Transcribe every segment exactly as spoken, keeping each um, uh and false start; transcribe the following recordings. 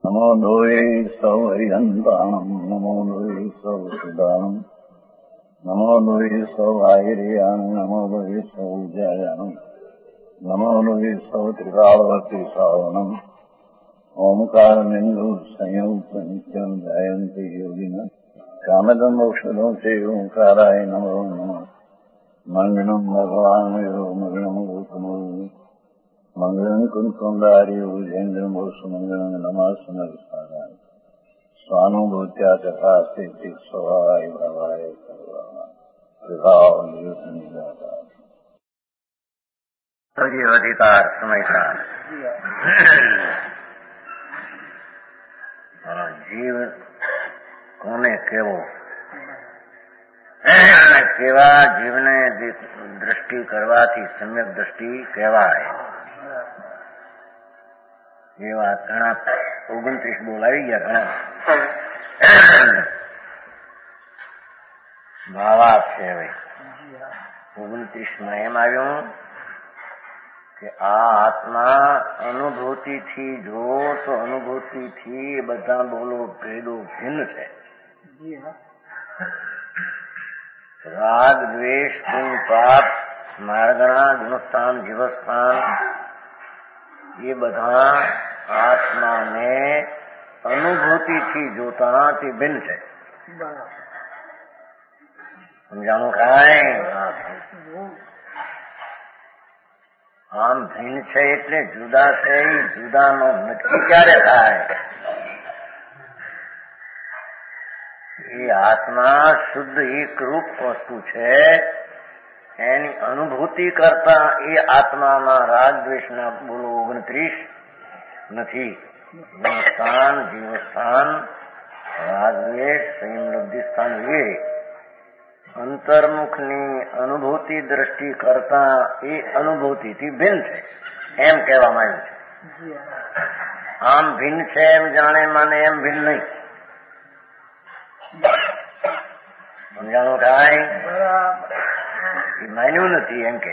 नमो लोये सौहरिहन्ताणम् नमो लोये सौसुदानम् नमो लोये सौआयर्याम् नमो लोये सौजयानम् नमो लोये सौत्रिकावती सावनम् ओंकारमिन्दु संयुक्त नित्यम् ध्यायन्ति योगिनः कामदमोक्षदं ते ओंकाराय नमो नमः मङ्गलम् भगवान् यो मङ्गलम् गौतमो मंगलम कुंकुंडार्य उजेन्द्रमो सुमंगलम नमासुन विस्ताराय स्वानुभूत्या तथा स्थिति स्वभावाय भवाय अधिकार समयता जीव कोने केवो केवा जीवने दृष्टि करवाथी सम्यक दृष्टि कहेवाय ये बात घना ओगणत्रीस बोलाई गया घना भावार्थ છે હવે ઓગણત્રીસ માં એમ આવ્યું કે આ આત્મા અનુભૂતિ થી જો તો અનુભૂતિ થી બધા બોલો ભેદો ભિન્ન છે રાગ દ્વેષ પુણ્ય પાપ માર્ગણા ગુણસ્થાન જીવસ્થાન ये बधा आत्मा ने अनुभूति थी जोता थी भिन्न है समझाणु काय आम भिन्न है એટલે जुदा છે जुदा નો નક્કી ક્યારે થાય ये आत्मा शुद्ध एक रूप वस्तु છે એની અનુભૂતિ કરતા એ આત્મામાં રાગ દ્વેષના બોલો ઓગણત્રીસ નથી સ્થાન જીવસ્થાન રાગ દ્વેષ સંયમ લબ્ધિ સ્થાન એ અંતર્મુખની અનુભૂતિ દ્રષ્ટિ કરતા એ અનુભૂતિથી ભિન્ન છે એમ કહેવામાં આવ્યું છે આમ ભિન્ન છે એમ જાણે માને એમ ભિન્ન નહીં સમજાણું કાંઈ માન્યું નથી એમ કે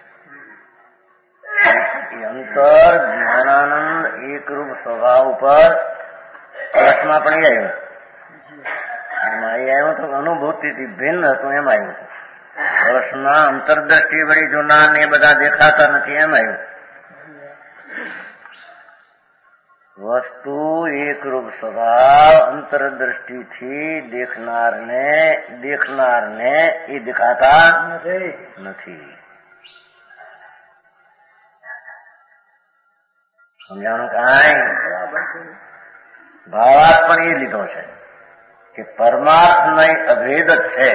અંતર જ્ઞાનાનંદ એક રૂપ સ્વભાવ ઉપર પ્રશ્નમાં પણ આવ્યું એમાં આવ્યું તો અનુભૂતિથી ભિન્ન હતું એમ આવ્યું પ્રશ્નમાં અંતરદ્રષ્ટિ વળી જોનાર ને બધા દેખાતા નથી એમ આવ્યું વસ્તુ એક રૂપ સ્વભાવ અંતરદ્રષ્ટિથી દેખનારને દેખનારને એ દેખાતા નથી સમજાણું કાંઈ ભાવાર્થ પણ એ લીધો છે કે પરમાર્થ નય અભેદ જ છે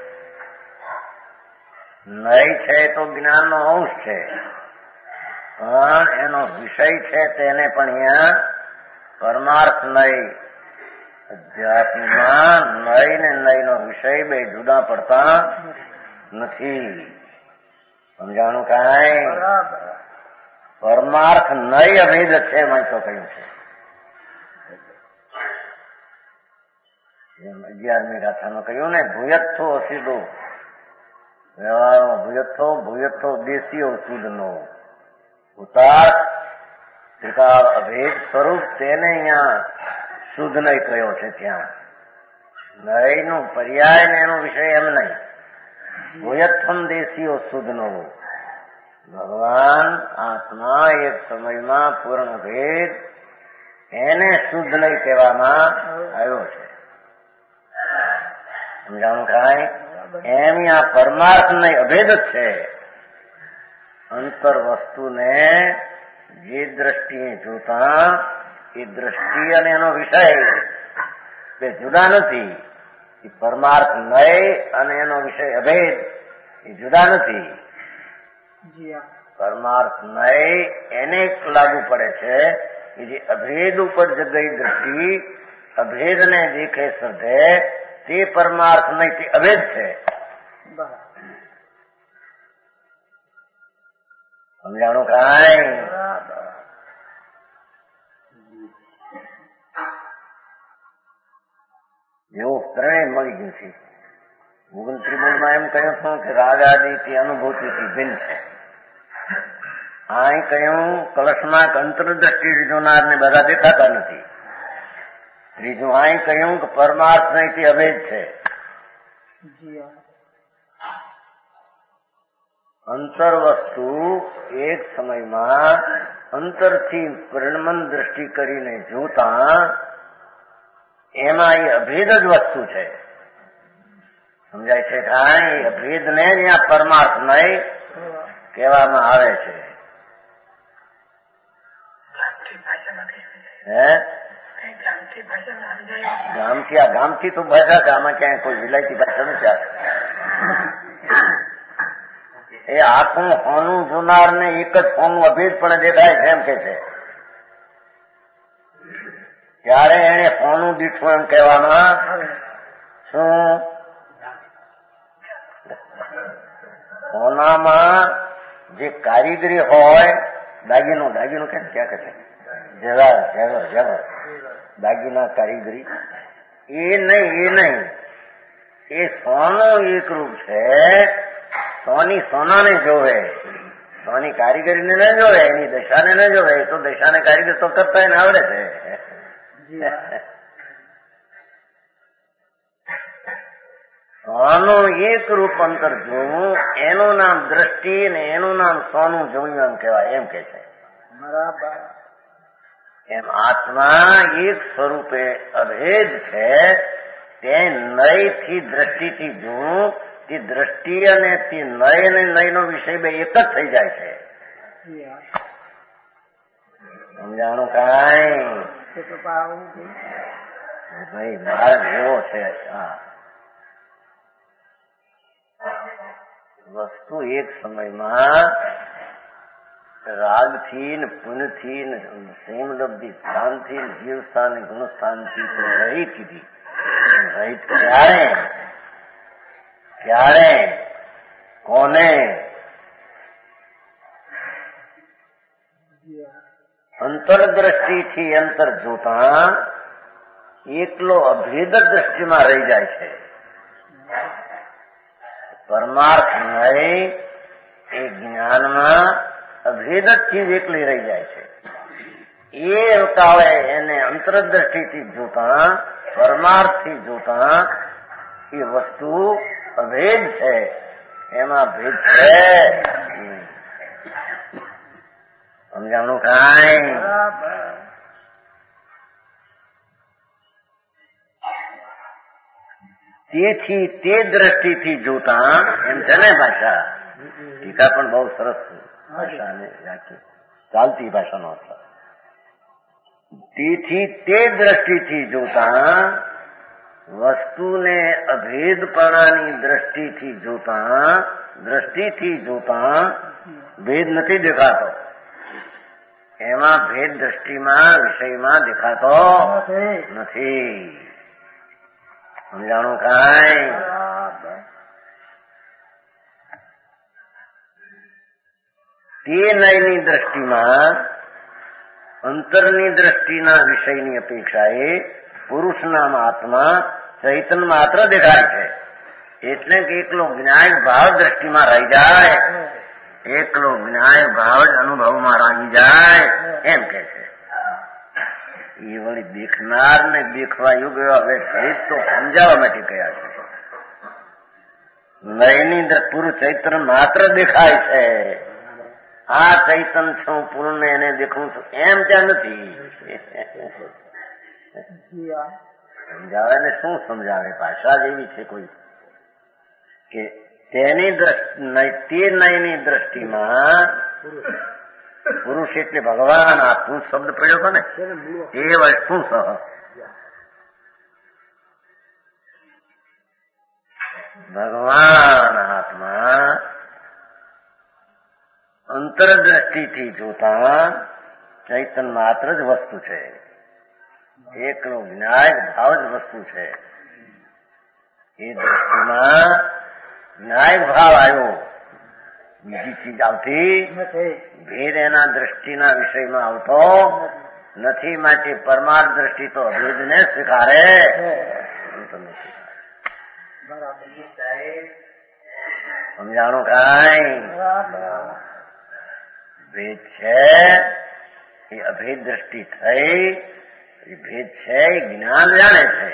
નય છે તો જ્ઞાનનો અંશ છે પણ એનો વિષય છે તેને પણ અહીંયા પરમાર્થ નય અધ્યાત્મમાં નય ને નયનો વિષય બે જુદા પડતા નથી સમજાણું કાંઈ પરમાર્થ નય અભેદ છે મેં તો કહ્યું છે અગિયારમી ગાથામાં કહ્યું ને ભૂયથ્થો અસીદો વ્યવહારો ભૂયથ્થો ભૂયથ્થો દેશીઓ સુદનો ઉતાર ત્રિકાળ અભેદ સ્વરૂપ તેને અહીંયા શુદ્ધ નય કયો છે ત્યાં નયનું પર્યાય ને એનો વિષય એમ નહીં ભૂયત્થમ દેશીઓ શુદ્ધનો ભગવાન આત્મા એક સમયમાં પૂર્ણ ભેદ એને શુદ્ધ નય કહેવામાં આવ્યો છે સમજાણું કાંઈ એમ આ પરમાર્થ નય અભેદ જ છે અંતર વસ્તુને જે દ્રષ્ટિએ જોતા એ દ્રષ્ટિ અને એનો વિષય બે જુદા નથી એ પરમાર્થ નય અને એનો વિષય અભેદ એ જુદા નથી પરમાર્થ નય એને લાગુ પડે છે કે જે અભેદ ઉપર જગઈ દ્રષ્ટિ અભેદને દેખે શ્રદ્ધે તે પરમાર્થ નય તે અભેદ છે સમજાણું કાંઈ એવું ત્રણેય મળી ગયું છે ઓગણત્રીસ એમ કહ્યું છું કે રાગ આદિથી અનુભૂતિથી ભિન્ન છે અહીં કહ્યું કલશમાં અંતરદ્રષ્ટિ જોનારને બધા દેખાતા નથી ત્રીજું અહીં કહ્યું કે પરમાર્થ નહીં અભેદ છે. અંતર વસ્તુ એક સમયમાં અંતરથી પરિણમન દ્રષ્ટિ કરીને જોતા એમાં એ અભેદ જ વસ્તુ છે. સમજાય છે કે હા એ અભેદ ને ત્યાં પરમાર્થ નહીં કહેવામાં આવે છે. હે ગામથી આ ગામથી તો ભાષા છે, આમાં ક્યાંય કોઈ વિલાયતી ભાષા નથી આવે. એ આખું હોનું જોનાર ને એક જ હોનું અભેદ પણ દેખાય છે એમ કે છે. ત્યારે એને હોનું દીઠું એમ કહેવામાં શું હોનામાં જે કારીગરી હોય દાગીનો દાગીનો કેમ ક્યાં કહે છે જેવર જેવર જેવર દાગીના કારીગરી એ નહીં એ નહીં એ સોનું એક રૂપ છે. સોની સોનાને જોવે, સોની કારીગરીને ન જોવે, એની દશાને ન જોવે. એ તો દશાને કારીગર તો કરતા એને આવડે છે. સોનું એક રૂપ અંતર જોવું એનું નામ દ્રષ્ટિ ને એનું નામ સોનું જોયું એમ કહેવાય એમ કે છે. એમ આત્મા એક સ્વરૂપે અભેદ છે. તે નયથી દ્રષ્ટિથી જોવું તે દ્રષ્ટિ અને તે નય અને નયનો વિષય બે એક જ થઈ જાય છે. સમજાણું કાંઈ ભાઈ માર્ગ એવો છે. હા વસ્તુ એક સમયમાં રાગથી ને પુણ્યથી ને સંલબ્ધિ સ્થાનથી જીવ સ્થાન ગુણસ્થાનથી રહિત કીધી. રહિત ક્યારે ક્યારે કોને અંતરદ્રષ્ટિથી અંતર જોતા એકલો અભેદ દ્રષ્ટિમાં રહી જાય છે. પરમાર્થ નહીં એ જ્ઞાનમાં અભેદ જ ચીજ એકલી રહી જાય છે. એ કાળે એને અંતરદ્રષ્ટિથી જોતા પરમાર્થથી જોતા એ વસ્તુ અભેદ છે, એમાં ભેદ છે. સમજાણું કાંઈ તેથી તે દ્રષ્ટિથી જોતા એમ છે ને ભાષા. ટીકા પણ બહુ સરસ ભાષા ને ચાલતી ભાષાનો અર્થ. તેથી તે દ્રષ્ટિથી જોતા વસ્તુને અભેદપણાની દ્રષ્ટિથી જોતા દ્રષ્ટિથી જોતા ભેદ નથી દેખાતો. એમાં ભેદ દ્રષ્ટિમાં વિષયમાં દેખાતો નથી. સમજાણું કાંઈ તે નયની દ્રષ્ટિમાં અંતરની દ્રષ્ટિના વિષયની અપેક્ષાએ પુરુષના આત્મા ચૈતન્ય માત્ર દેખાય છે. એટલે કે એકલો જ્ઞાન ભાવ દ્રષ્ટિમાં રહી જાય, એકલો જ્ઞાન ભાવ જ અનુભવમાં રહી જાય એમ કે છે. એ વળી દેખનાર ને દેખવા યોગ્ય હવે ભેદ તો સમજાવવા માટે કયા છે. નયની પુરુષ ચૈતન્ય માત્ર દેખાય છે. આ ચૈતન છું પૂર્ણ એને દેખું છું એમ ત્યાં નથી. સમજાવે ને શું સમજાવે? ભાષા જેવી છે કોઈ કે તેની દ્રષ્ટિ તે નયની દ્રષ્ટિમાં પુરુષ એટલે ભગવાન. આ પુરુષ શબ્દ પ્રયોગ ને એ વસ્તુ સહ ભગવાન આત્મા અંતરદ્રષ્ટિથી જોતા ચૈતન્ય માત્ર જ વસ્તુ છે. એકનો જ્ઞાન ભાવ જ વસ્તુ છે. એ દ્રષ્ટિમાં જ્ઞાન ભાવ આવ્યો, બીજી ચીજ આવતી ભેદ એના દ્રષ્ટિના વિષયમાં આવતો નથી. માટે પરમાર્થ દ્રષ્ટિ તો અભેદને સ્વીકારે. સમજાણું કાંઈ ભેદ છે એ અભેદ દ્રષ્ટિ થઈ એ ભેદ છે એ જ્ઞાન જાણે છે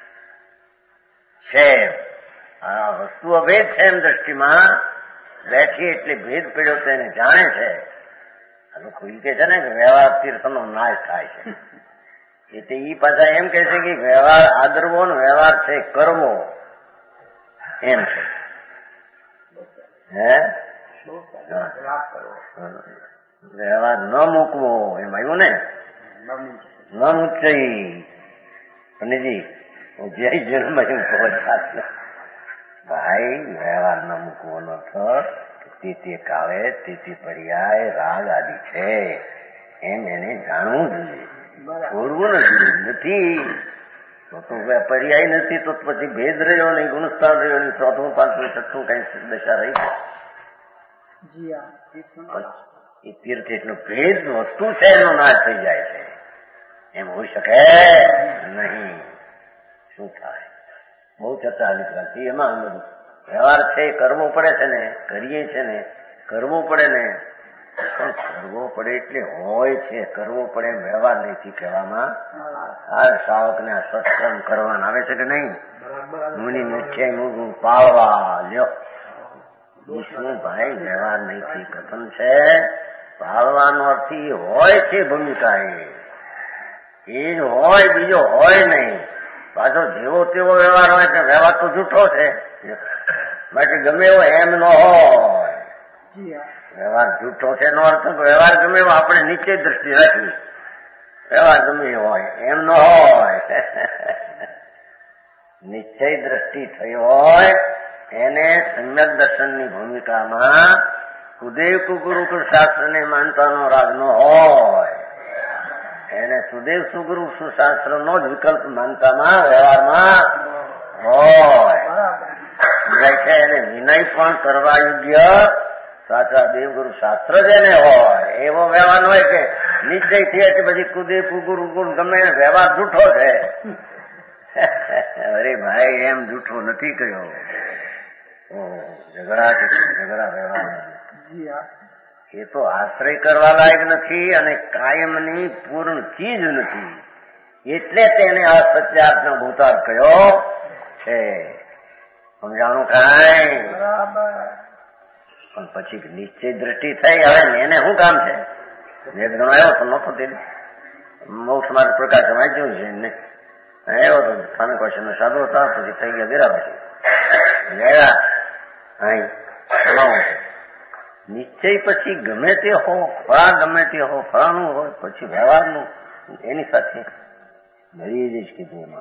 છે આ વસ્તુ અભેદ છે એમ દ્રષ્ટિમાં બેઠી એટલે ભેદ પડ્યો છે એને જાણે છે. આ લોકો એ કે છે ને કે વ્યવહાર તીર્થનો નાશ થાય છે એટલે એ પાછા એમ કે છે કે વ્યવહાર આદરવો ને વ્યવહાર છે કરવો એમ છે. હે વ્યવહાર ન મૂકવો એમ આવ્યું ને ન મૂકઈ પંડિતજી હું જય જન્મ ભાઈ વ્યવહાર ન મૂકવો નો અર્થ તે તે કાળે તે તે પર્યાય રાગ આદિ છે એમ એને જાણવું જોઈએ, છોડવું નથી. તો પર્યાય નથી તો પછી ભેદ રહ્યો નહીં, ગુણસ્થાન રહ્યો નહીં, ચોથું પાંચમું છઠ્ઠું કઈ દશા રહી એ તીર્થ એટલો ભેદ વસ્તુ છે એનો નાશ થઈ જાય છે એમ હોઈ શકે નહીં. શું થાય? બહુ ચર્ચા નીકળતી એમાં બધું વ્યવહાર છે કરવો પડે છે ને, કરીએ છે ને, કરવું પડે ને પણ કરવો પડે એટલે હોય છે, કરવો પડે વ્યવહાર નથી કહેવામાં. આ શાવક ને સત્સંગ કરવાના આવે છે કે નહીં? મુનિ મુખ્ય મુગું પાળવા લ્યો શું ભાઈ વ્યવહાર નહીં કથન છે. પાળવાનો અર્થ હોય છે ભૂમિકા એ જ હોય, બીજો હોય નહીં. પાછો જેવો તેવો વ્યવહાર હોય કે વ્યવહાર તો જૂઠો છે માટે ગમે એવો એમ ન હોય. વ્યવહાર જૂઠો છે એનો અર્થ વ્યવહાર ગમે એવો આપણે નીચે દ્રષ્ટિ રાખી વ્યવહાર ગમે હોય એમ ન હોય. નિશ્ચય દ્રષ્ટિ થઈ હોય એને સમ્યક દર્શનની ભૂમિકામાં સુદેવ કુગુરુ શાસ્ત્ર ને માનતાનો રાગ ન હોય, એને સુદેવ સુગુરુ સુશાસ્ત્ર નો જ વિકલ્પ માનતામાં વ્યવહારમાં હોય છે. એને વિનય પણ કરવા યોગ્ય સાચા દેવગુરુ શાસ્ત્ર જેને હોય એવો વ્યવહાર હોય કે નિશ્ચય થયે કે પછી કુદેવ કુગુરુ ગુણ ગમે વ્યવહાર જૂઠો છે. અરે ભાઈ એમ જૂઠો નથી કહ્યો, ઝઘડા ઝઘડા વ્યવહાર એ તો આશ્રય કરવા લાયક નથી અને કાયમની પૂર્ણ ચીજ નથી એટલે તેને આ સત્યાર્થનો ભૂતાર કયો છે. સમજાણું કાંઈ? પણ પછી નિશ્ચય દ્રષ્ટિ થઈ હવે એને શું કામ છે? વેદ ગણાયો તો નતો તે મોક્ષ માર્ગ પ્રકાશ વાંચ્યું છે ને આવ્યો તો સ્થાનક વર્ષનો સાધુ હતા પછી થઈ ગયા ગેરા પછી ગયા અહીં નિશ્ચય પછી ગમે તે હો, ફળા ગમે તે હો, ફળાનું હોય પછી વ્યવહારનું એની સાથે મળી જઈશ કીધું એમાં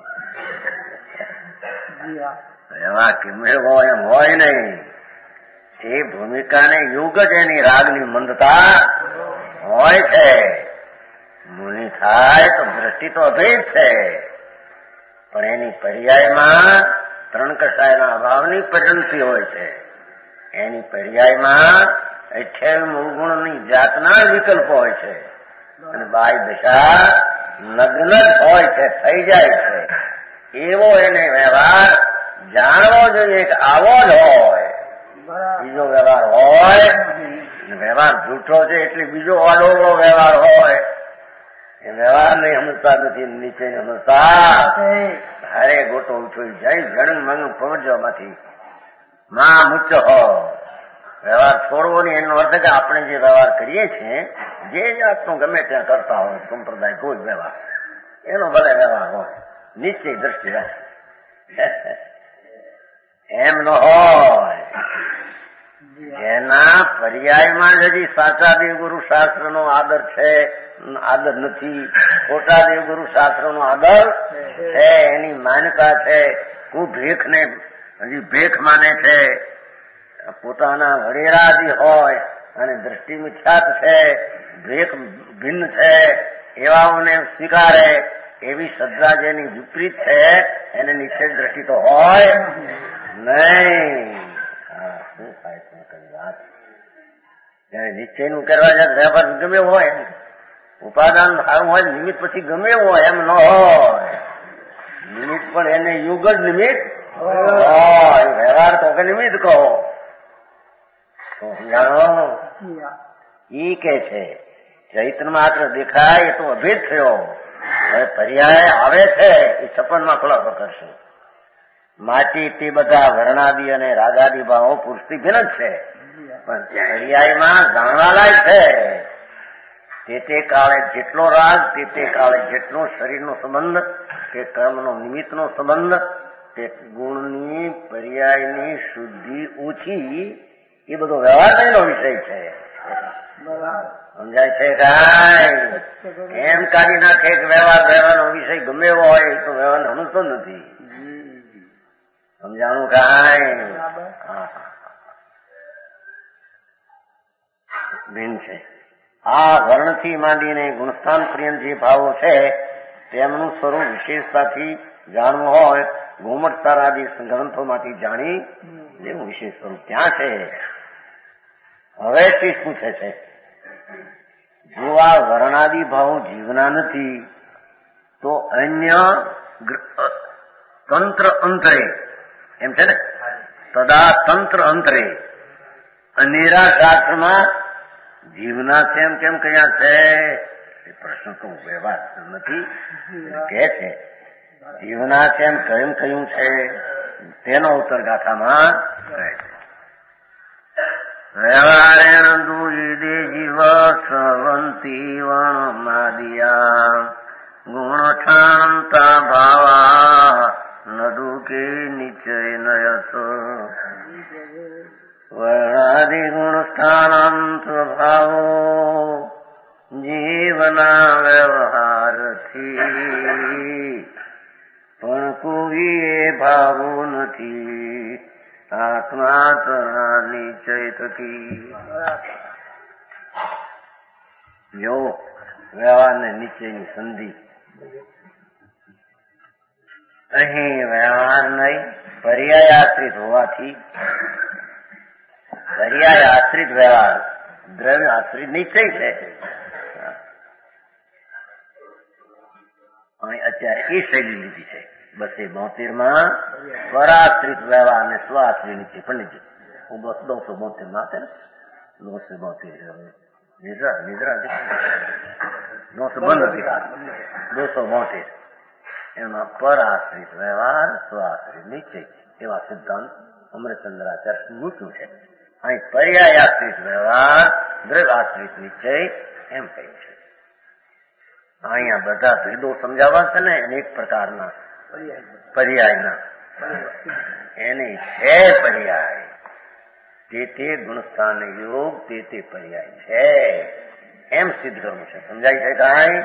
વ્યવહાર કેમ હોય એમ હોય નહીં. એ ભૂમિકાને યુગ જ એની રાગની મંદતા હોય છે. મુનિ થાય તો દ્રષ્ટિ તો અભેદ છે પણ એની પર્યાયમાં ત્રણ કસાયના અભાવની પરિણતિ હોય છે. એની પર્યાયમાં અઠ્યાવીસ મૂળગુણની જાતના વિકલ્પો હોય છે અને બાહ્ય દશા નગ્ન હોય છે, થઈ જાય છે. એવો એને વ્યવહાર જાણવો જોઈએ કે આવો જ હોય. બીજો વ્યવહાર હોય વ્યવહાર જૂઠો છે એટલે બીજો અડોળો વ્યવહાર હોય એ વ્યવહાર નહીં સમજતા નથી, નીચે સમજતા ભારે ગોટો ઉઠોઈ જાય જણ મંગ પહોંચવામાંથી માં મુચ્ચ હોય. વ્યવહાર છોડવો નહીં એનો અર્થ કે આપણે જે વ્યવહાર કરીએ છીએ જે જાતનો ગમે ત્યાં કરતા હોય સંપ્રદાય કોઈ વ્યવહાર એનો ભલે વ્યવહાર હોય નિશ્ચય દ્રષ્ટિ રાખે એમ ન હોય. એના પર્યાયમાં હજી સાચા દેવગુરુ શાસ્ત્ર નો આદર છે, આદર નથી. ખોટા દેવગુરુ શાસ્ત્ર નો આદર છે, એની માન્યતા છે. કોઈ ભેખ ને હજી ભેખ માને છે, પોતાના વડેરાજી હોય અને દ્રષ્ટિ મિથ્યાત છે, ભેખ ભિન્ન છે એવાઓને સ્વીકારે એવી શ્રદ્ધા જેની વિપરીત છે એને નિશ્ચય દ્રષ્ટિ તો હોય નહીં. હા શું થાય વાત જયારે નિશ્ચયનું કરવા જાય વ્યાપાર ગમે હોય ઉપાદાન સારું હોય નિમિત્ત પછી ગમે હોય એમ ન હોય. નિમિત્ત પણ એને યુગ જ નિમિત્ત હોય, વ્યવહાર તો કે નિમિત્ત કહો જાણો. ઈ કે છે ચૈત્ર માત્ર દેખાય એ તો અભેદ થયો હવે પર્યાય આવે છે એ છપ્પનમાં ખુલાસો કરશે. માટી તે બધા વર્ણાદિ અને રાગાદિ ભાવો પુરુષથી ભિન્ન જ છે, પણ પર્યાયમાં જાણવાલાય છે. તે તે કાળે જેટલો રાગ, તે તે કાળે જેટલો શરીરનો સંબંધ કે કર્મનો નિમિત્તનો સંબંધ, તે ગુણની પર્યાયની શુદ્ધિ ઓછી, એ બધો વ્યવહારનો વિષય છે. સમજાય છે કાંઈ? એમ કાઢી નાખે કે વ્યવહાર વ્યવહારનો વિષય ગમે એવો હોય તો વ્યવહાર સમજતો નથી. સમજાણું કાંઈ? ભિન્ન છે. આ વર્ણથી માંડીને ગુણસ્થાન પર્યંત જે ભાવો છે તેમનું સ્વરૂપ વિશેષતાથી જાણવું હોય, ઘુમટસાર આદિ ગ્રંથોમાંથી જાણી જેવું વિશેષ સ્વરૂપ ત્યાં છે. હવે તે પૂછે છે, જો આ વર્ણાદિ ભાવો જીવના નથી તો અન્ય તંત્ર અંતરે, એમ છે ને, તદા તંત્ર અંતરે અનેરા શાસ્ત્રમાં જીવના છે એમ કેમ કયા છે? એ પ્રશ્ન તો વ્યવહાર નથી કે છે. જીવના છે એમ કેમ કહ્યું છે તેનો ઉત્તર ગાથામાં કહે છે. વ્યવહારેણ દુઈદે જીવ સ્રવંતી વણમાદિયા ગુણઠાણંતા ભાવા નદુકે નિશ્ચય નયસ વર્ણાદિ ગુણસ્થાનમ સ્વભાવો જીવના વ્યવહારથી પણ કોઈ એ ભાવો નથી આત્મા તના નિશ્ચય થકી. જો વ્યવહાર ને નિશ્ચયની સંધિ, અહીં વ્યવહાર નહીં, પર્યાય આશ્રિત હોવાથી પર્યાય આશ્રિત વ્યવહાર, દ્રવ્ય આશ્રિત નિશ્ચય છે. અહીં અત્યારે એ શૈલી લીધી છે બસે બોતેર માં પરાશ્રિત વ્યવહાર ને સ્વાશ્રિત નીચે પંડિતજી. હું બસ દોસો બોતેર માં હતા ને, દોસો બોતેર નિદ્રા નિદ્રા દોસો બંધ હતી, દોસો બોતેર એમાં પરાશ્રિત વ્યવહાર સ્વાશ્રિત નિશ્ચય એવા સિદ્ધાંત અમરચંદ્રાચાર્ય મૂક્યું છે. અહીં પર્યાય આશ્રિત વ્યવહાર, દ્રવ્ય આશ્રિત નિશ્ચય એમ કહ્યું છે. અહીંયા બધા ભેદો સમજાવવા છે ને અનેક પ્રકારના પર્યાયના, એની છે પર્યાય, તે તે ગુણસ્થાન યોગ તે તે પર્યાય છે એમ સિદ્ધ કરવું છે. સમજાય છે કાંઈ?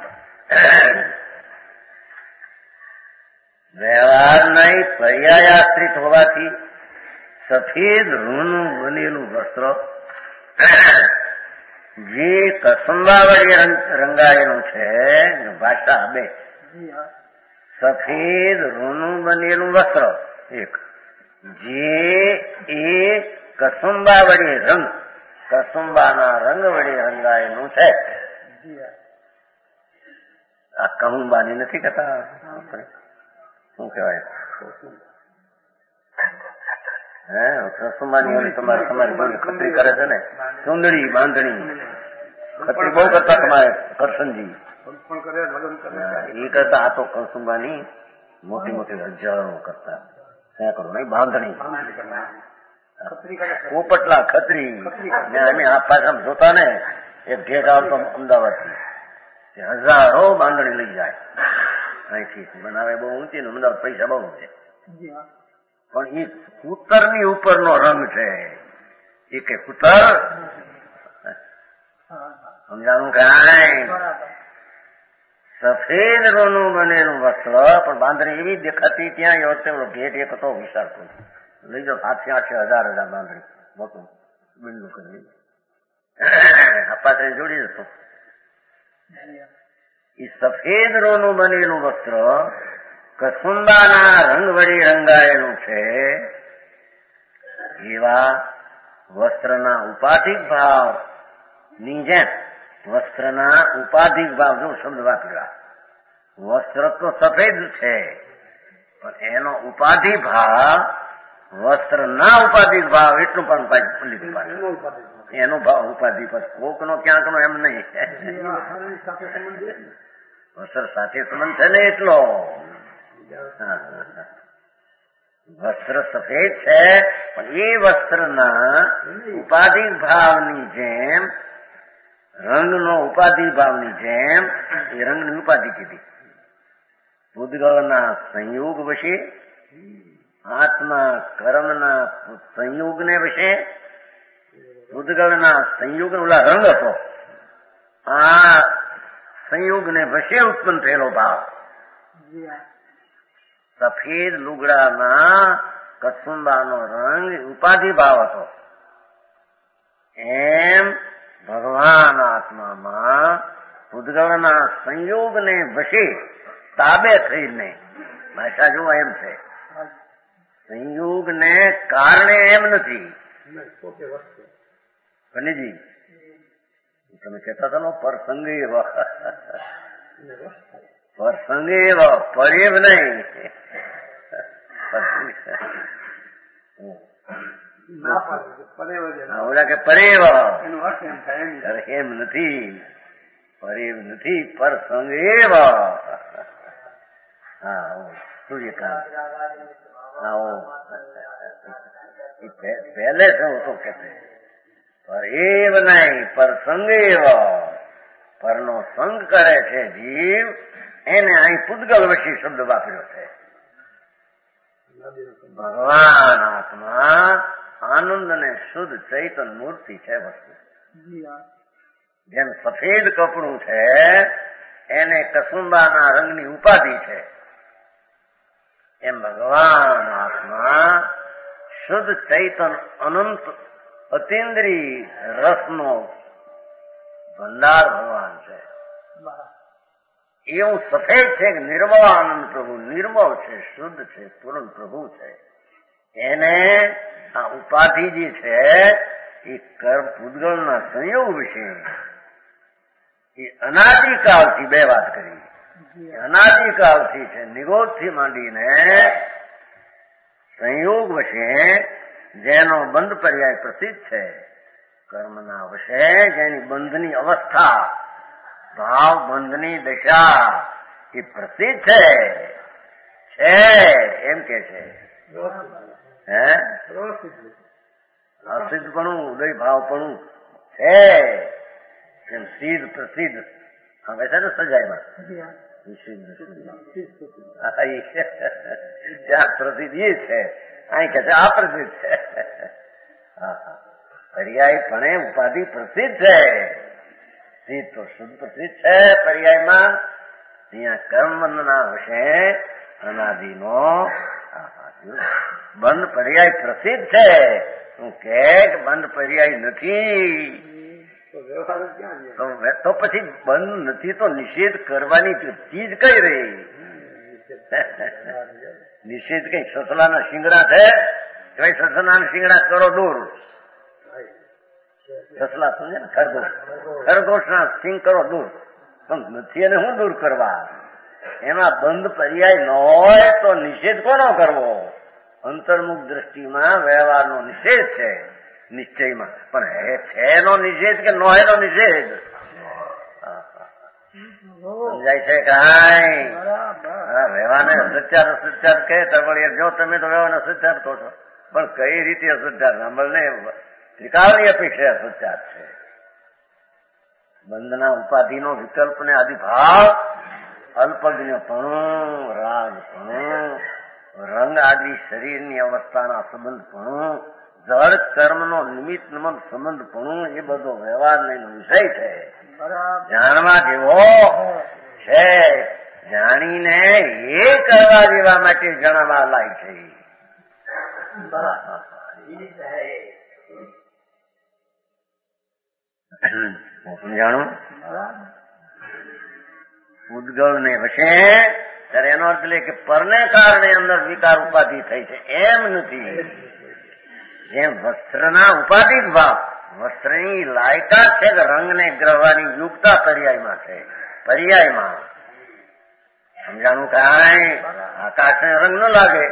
વ્યવહાર નહીં, પર્યાય આશ્રિત હોવાથી સફેદ રૂનું બનેલું વસ્ત્ર જે કસુંબા વડે રંગાયેલું છે, ભાષા બે, સફેદ રૂનું બનેલું વસ્ત્ર એક, જે એ કસુંબા વડે રંગ, કસુંબાના રંગ વડે રંગાયેલું છે. આ કહુંબાની નથી કહેતા આપણે, શું કહેવાય? હે કસુંબાની ઓલી તમારે તમારી ખતરી કરે છે ને, સુંદરી બાંધણી ખતરી બહુ કરતા તમારે કરશનજી, એ કરતા આ તો કસુંબાની મોટી મોટી હજારો કરતા, સેંકડો નહીં, બાંધણી પોપટલા ખતરી ને અમે આ પાછા જોતા ને, એક ઘેટ આવતો અમદાવાદ થી હજારો બાંધણી લઈ જાય અહીંથી, બનાવે બહુ ઊંચી ને અમદાવાદ પૈસા બહુ છે, પણ એ કૂતર ની ઉપરનો રંગ છે. એ કે કૂતર, સમજાણું કાંઈ? સફેદ રોનું બનેલું વસ્ત્ર, પણ બાંધણી એવી દેખાતી ત્યાં એવો ઘેટ એક હતો વિશાળ, લઈ જાઓ સાતથી આઠ હજાર હજાર બાંધણી મોટું બિંદુ કરી પાછળ જોડી જતો. એ સફેદ રોનું બનેલું વસ્ત્ર કસુંબાના રંગ વડે રંગાયેલું છે. એવા વસ્ત્રના ઉપાધિક ભાવ ની જેમ વસ્ત્રના ઉપાધિક ભાવ, જો શબ્દ વાપર્યા, વસ્ત્ર તો સફેદ છે પણ એનો ઉપાધિ ભાવ, વસ્ત્ર ના ઉપાધિક ભાવ એટલું પણ એનો ભાવ ઉપાધિ પર કોક નો ક્યાંક નો એમ નહીં. વસ્ત્ર સાથે સંબંધ છે ને એટલો. વસ્ત્ર સફેદ છે પણ એ વસ્ત્રના ઉપાધિ ભાવની જેમ, રંગનો ઉપાધિ ભાવની જેમ એ રંગની ઉપાધિ કીધી. પૂતગળના સંયોગ વશે, આત્મા કર્મના સંયોગને વશે, પૂતગળના સંયોગ ઓલા રંગ હતો, આ સંયોગને વશે ઉત્પન્ન થયેલો ભાવ. સફેદ લુગડાના કસુંબાનો રંગ ઉપાધિ ભાવ હતો. એમ ભગવાન આત્મામાં પૂતગળના સંયોગને વશે તાબે થઈને, ભાષા જો એમ છે, સંયોગને કારણે એમ નથી. કનીજી તમે કહેતા હતા પરસંગે પરસંગે પરેવ નહીં, ઓલા કે પરેવ એમ નથી, પરેવ નથી, પરસંગેવ. હા સૂર્યકાંત આવો પહેલે છે તો કે પર એવ નહીં, પરસંગેવ. પરનો સંગ કરે છે જીવ, એને અહીં પૂતગલ વશી શબ્દ વાપર્યો છે. ભગવાન આત્મા આનંદ અને શુદ્ધ ચૈતન મૂર્તિ છે વસ્તુ. જેમ સફેદ કપડું છે એને કસુંબાના રંગની ઉપાધિ છે, એમ ભગવાન આત્મા શુદ્ધ ચૈતન અનંત અતિન્દ્રિય રસનો ભંડાર ભગવાન છે. એવું સફેદ છે કે નિર્મળ આનંદ પ્રભુ, નિર્મળ છે, શુદ્ધ છે, પૂર્ણ પ્રભુ છે. એને આ ઉપાધિ જે છે એ કર્મ પૂતગળના સંયોગ વિશે એ અનાદિકાળથી બે વાત કરી. અનાદિકાળથી છે, નિગોદથી માંડીને સંયોગ વશે જેનો બંધ પર્યાય પ્રસિદ્ધ છે, કર્મના વશે જેની બંધની અવસ્થા, ભાવ બંધની દશા એ પ્રસિદ્ધ છે છે એમ કે છે. હે અસિદ્ધપણું ઉદય ભાવપણું છે એમ સિદ્ધ પ્રસિદ્ધ હવે છે ને સજાયમાં ત્યાં પ્રસિદ્ધ એ છે, અહીં કે છે આ પ્રસિદ્ધ છે. પર્યાય પણ ઉપાધિ પ્રસિદ્ધ છે, સિદ્ધ તો શુદ્ધ પ્રસિદ્ધ છે પર્યાયમાં. અહીંયા કર્મબંધના વશે અનાદિનો બંધ પર્યાય પ્રસિદ્ધ છે. શું કે બંધ પર્યાય નથી તો પછી બંધ નથી તો નિષેધ કરવાની ચીજ કઈ રહી? નિષેધ કઈ સસલાના શિંગડા છે કે ભાઈ સસલાના શિંગડા કરો દૂર, સસલા સમજે ને ખરગોશ, ખરગોશ ના સિંગ કરો દૂર, પણ નથી એને શું દૂર કરવા? એમાં બંધ પર્યાય ન હોય તો નિષેધ કોનો કરવો? અંતર્મુખ દ્રષ્ટિમાં વ્યવહારનો નિષેધ છે નિશ્ચયમાં, પણ છે એનો નિષેધ કે નો એનો નિષેધ સમજાય છે કાંઈ? વ્યવહારને અસત્યાર અસત્યાર કહે તો પણ જો તમે તો વ્યવહારને અસત્યાર કહો છો, પણ કઈ રીતે અસત્યાર? સાંભળને ત્રિકાળની અપેક્ષા અસત્યાર છે. બંધના ઉપાધિનો વિકલ્પ ને આદિભાવ, અલ્પજ્ઞપણું, રાજપણું, રંગ આદિ શરીરની અવસ્થાના સંબંધપણું, જળ કર્મનો નિમિત્ત સંબંધપણું, એ બધો વ્યવહારનો વિષય છે. જાણવા જેવો છે, જાણીને એ કરવા જેવા માટે જણાવવા લાયક છે. સમજાણું? પૂતગળ ને વશે ત્યારે એનો અર્થ લે કે પરને કારણે અંદર વિકાર ઉપાધિ થઈ છે એમ નથી. જેમ વસ્ત્રના ઉપાધિક ભાવ, વસ્ત્રની લાયકાત છે કે રંગને ગ્રહવાની યુક્તા પર્યાયમાં છે. પર્યાયમાં સમજાણું કાંઈ? આકાશને રંગ ન લાગે,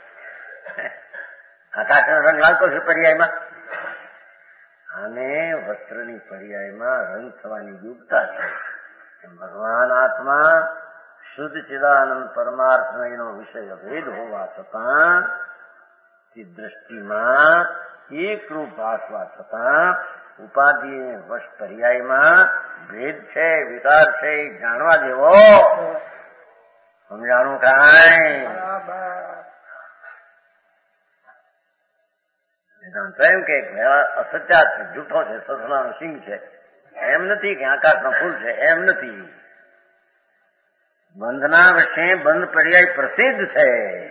આકાશને રંગ લાગતો છે પર્યાયમાં, અને વસ્ત્રની પર્યાયમાં રંગ થવાની યુક્તા છે. ભગવાન આત્મા શુદ્ધ ચિદાનંદ પરમાર્થનો વિષય ભેદ હોવા છતાં દ્રષ્ટિમાં એકરૂપ ભાસવા છતાં ઉપાધિ વશ પર્યાયમાં ભેદ છે, વિકાર છે, જાણવા જેવો સમજાણું કાંઈ એમ કે અસત્યા છે, જૂઠો છે, સસલાનો સિંહ છે, એમ નથી કે આકાશનો ફૂલ છે, એમ નથી. બંધના વચ્ચે બંધ પર્યાય પ્રસિદ્ધ છે.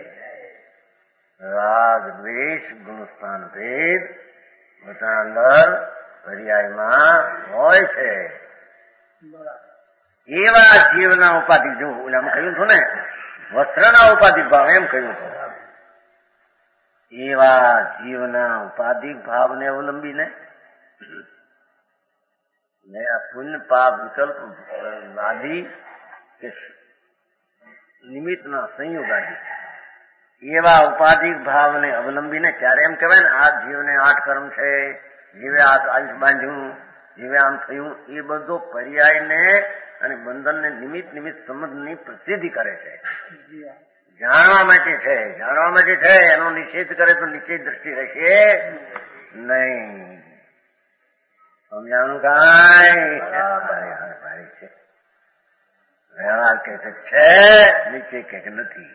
રાગ દ્વેષ ગુણસ્થાન ભેદ બધા અંદર પર્યાયમાં હોય છે. એવા જીવના ઉપાધિ જો ઓલામાં કહ્યું હતું ને વસ્ત્રના ઉપાધિક ભાવ એમ કહ્યું હતું. એવા જીવના ઉપાધિક ભાવને અવલંબીને આ પુણ્ય પાપ વિકલ્પ આદિ કે નિમિત્તના સંયોગ આદિ એવા ઉપાધિક ભાવને અવલંબીને ત્યારે એમ કહેવાય ને આ જીવને આઠ કર્મ છે, જીવે આયુષ બાંધ્યું, જીવે આમ થયું, એ બધો પર્યાયને અને બંધનને નિમિત્ત નિમિત્ત સંબંધની પ્રસિદ્ધિ કરે છે. જાણવા માટે છે, જાણવા માટે છે. એનો નિષેધ કરે તો નિશ્ચય દ્રષ્ટિ રહેશે નહીં. સમજાણું કાંઈ ભાઈ છે. વ્યવહાર કે છે, નિશ્ચય કે નથી.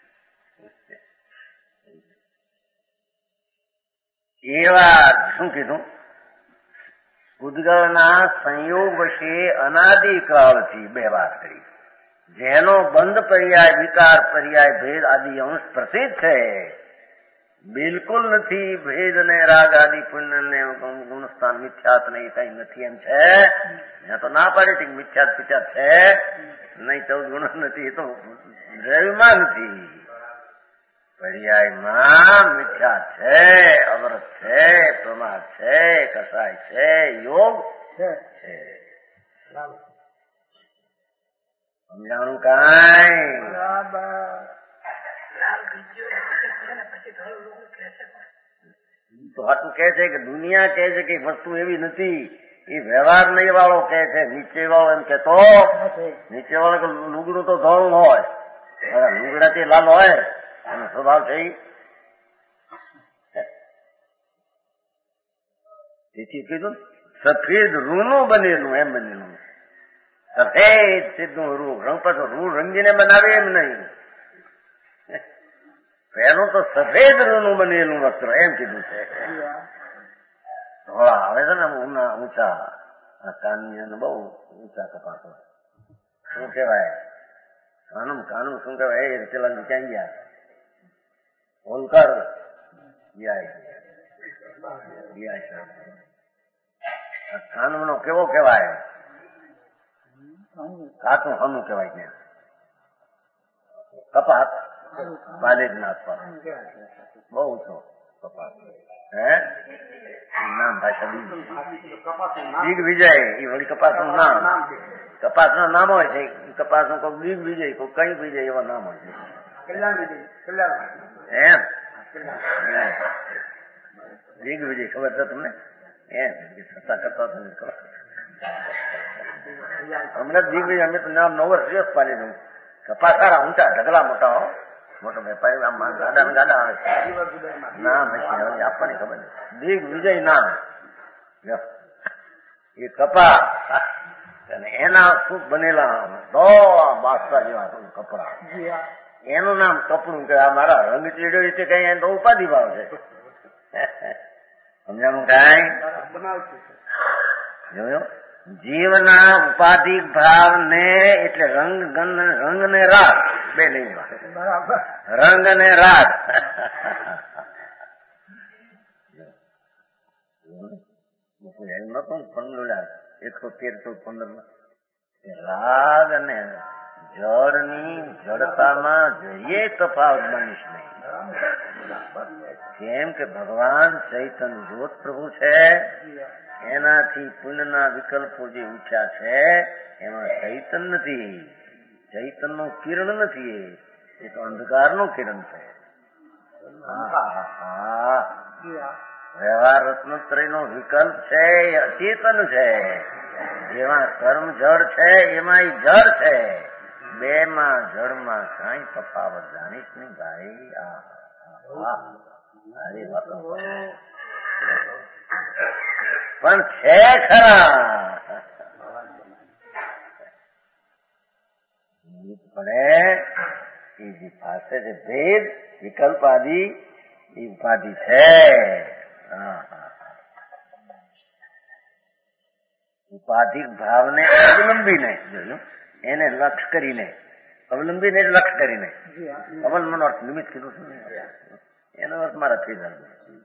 એવા શું કીધું? ઉદ્ગલના સંયોગ વશે અનાદિકાળથી બે વાત કરી. જેનો બંધ પર્યાય વિકાર પર્યાય ભેદ આદિ અંશ પ્રસિદ્ધ છે, બિલકુલ નથી. ભેદ ને રાગ આદિ પુણ્ય ને ગુણસ્થાન મિથ્યાત ને એ કઈ નથી એમ છે. ત્યાં તો ના પાડે છે મિથ્યાત પિત્યાત છે નહીં, ચૌદ ગુણ નથી, એ તો દ્રવ્યમાં નથી. પર્યાયમાં મિથ્યા છે, અવરત છે, પ્રમાદ છે, કસાય છે, યોગ છે. સમજાણું કાંઈ? તો હાટું કે છે કે દુનિયા કે છે કે વસ્તુ એવી નથી, એ વ્યવહાર નહીં વાળો કે છે. નીચે વાળો એમ કેતો નીચે વાળો કે લુગડું તો ધોળું હોય, લુગડાથી લાલ હોય એનો સ્વભાવ છે. તેથી કીધું સફેદ રૂનું બનેલું એમ બનેલું. સફેદ સીધું રૂ રંગ પાછો રૂ રંગીને બનાવે એમ નહીં. પેલું તો સફેદ રૂનું બનેલું વસ્ત્ર એમ કીધું છે. ધોળા આવે છે ને ઉના ઊંચા કાનની બહુ ઊંચા કપાસ હોય. શું કેવાય કાનું કાનું શું કેવાય? એ પેલા ક્યાં ગયા હોલકર કાનૂન નો કેવો કેવાય? કાચું હનું કેવાય ત્યાં કપાસ બાલેજ ના બહુ ઊંચો કપાસ. હે નામ ભાષા દિગ વિજય એ વળી કપાસ નું નામ. કપાસ ના નામ હોય છે. કપાસ નું કોઈ દિગ વિજય કોઈ કઈ વિજય એવા નામ હોય છે. એમ દિગ વિજય ખબર છે તમને? એમ સત્તા કરતા તમને ખબર? હમણાં દિગ વિજય અમે તો નામ નવ વર્ષ દિવસ પાડી દઉં. કપાસ સારા ઊંચા ઢગલા મોટા હો, મોટો વેપારી આમ ગાડા ને ગાડા આવે નામ હશે આપણને ખબર નહીં. દિગ વિજય નામ એ કપા અને એના શું બનેલા દો બાસા જેવા કપડા, એનું નામ કપડું કે આ મારા રંગ ચીડ્યો છે કઈ એને તો ઉપાધિ ભાવ છે. સમજાણું કઈ? જોયો જીવના ઉપાધિક ભાવ ને એટલે રંગ ગંધ રંગ ને રાગ બે નહીં, રંગ ને રાગ એમ નતો પંદર એકસો તેર ચૌદ પંદર માં રાગ અને જળની જડતામાં જઈએ તફાવત માનીશ નહીં. કેમ કે ભગવાન ચૈતન્ય જ્યોત પ્રભુ છે, એનાથી પુણ્યના વિકલ્પો જે ઉઠ્યા છે એમાં ચૈતન નથી, ચૈતન નું કિરણ નથી, એ તો અંધકાર નું કિરણ છે. વ્યવહાર રત્નત્રય નો વિકલ્પ છે, એ અચેતન છે. જેવા કર્મ જળ છે એમાં જળ છે. બે માં જળમાં કઈ તફાવત જાણીશ નહીં ભાઈ. પણ છે ખરા પડે એ જે પાસે છે ભેદ વિકલ્પ આદિ એ ઉપાધિ છે. ઉપાધિક ભાવને અવલંબીને જોયું એને લક્ષ કરીને અવલંબીને લક્ષ કરીને અવલંબન અર્થ નિમિત્ત કીધું છે એનો અર્થ મારા થઈ જાય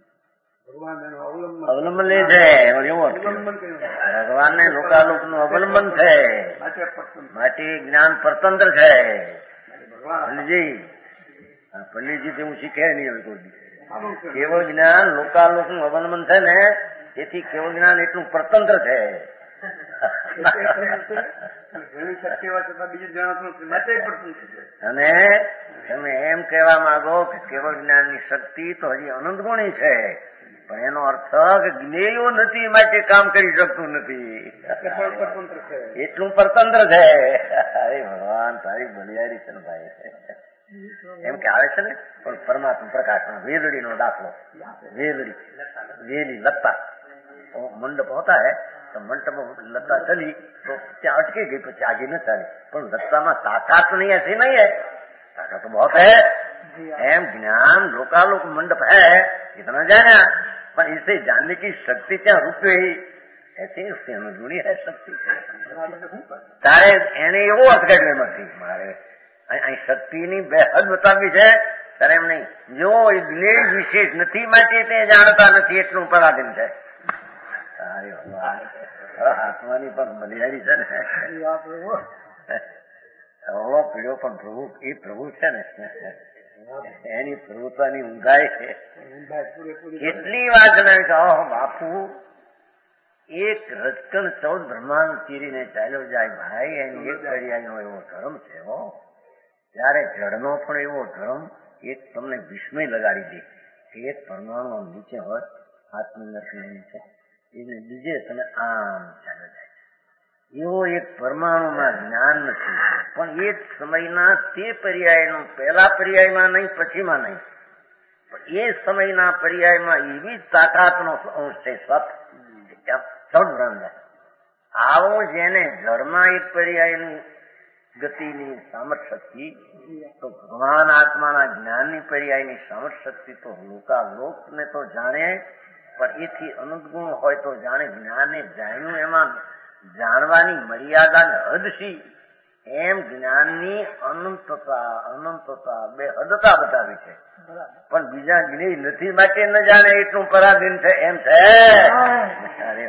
અવલંબન લે છે એવો ભગવાન ને લોકાલોક નું અવલંબન છે માટે જ્ઞાન પરતંત્ર છે. પંડિતજી પંડિતજી હું શીખે નહીં કોઈ કેવળ જ્ઞાન લોકાલોક નું અવલંબન છે ને તેથી કેવળ જ્ઞાન એટલું પરતંત્ર છે. અને તમે એમ કહેવા માંગો કે કેવળ જ્ઞાન ની શક્તિ તો હજી અનંત ગુણી છે પણ એનો અર્થ કે જ્ઞેયો નથી માટે કામ કરી શકતું નથી એટલું પરતંત્ર છે. અરે ભગવાન તારી બલિયારી છે ને ભાઈ. એમ કે આવે છે ને પણ પરમાત્મા પ્રકાશમાં વેલડી નો દાખલો વેલડી વેલી લતા મંડપ હોતા હૈ तो मंडप लता चली तो क्या अटके गई પછી आगे न चली पर लताમાં ताकत नहीं ऐसी नहीं है ताकत तो बहुत है. एम ज्ञान लोकालोक मंडप है इतना जाना पर इसे जानने की शक्ति क्या रूप ही ऐसे उससे अनुगुणी है शक्ति તારે એને એવો અર્થ કાઢ્યો એમાંથી મારે અહીં શક્તિની બે હદ બતાવી છે ત્યારે એમ નહીં જો જ્ઞેય વિશેષ નથી માટે તે જાણતા નથી એટલું પરાધીન છે. આત્માની પણ બલિયારી છે ને અવળો પીડ્યો પણ પ્રભુ એ પ્રભુ છે ને એની પ્રભુતાની ઊંધાઈ છે. કેટલી વાત જણાવી કે ઓહ બાપુ એક રજકણ ચૌદ બ્રહ્માંડ ચીરીને ચાલ્યો જાય ભાઈ એની એક પર્યાયનો એવો ધર્મ છે હો. ત્યારે જળનો પણ એવો ધર્મ એક તમને વિસ્મય લગાડી દે કે એક પરમાણુ નીચે હોય આત્મનિર્ભર નીચે એને બીજે તમે આમ ચાલ્યો જાય એવો એક પરમાણુમાં જ્ઞાન નથી પણ એ જ સમયના તે પર્યાયનો પહેલા પર્યાયમાં નહીં પછીમાં નહીં પણ એ સમયના પર્યાયમાં એવી જ તાકાતનો અંશ છે સત સદબ્રહ્મ. આવો જેને જળમાં એક પર્યાયની ગતિની સામર્થ શક્તિ તો ભગવાન આત્માના જ્ઞાનની પર્યાયની સામર્થ શક્તિ તો લોકાલોકને તો જાણે પણ એથી અનુગુણ હોય તો જાણે જ્ઞાને જાણ્યું એમાં જાણવાની મર્યાદા ને હદ શી એમ જ્ઞાનની અનંતતા અનંતતા બે હદતા બતાવી છે પણ બીજા જ્ઞેય નથી માટે ન જાણે એટલું પરાધીન છે એમ છે. અરે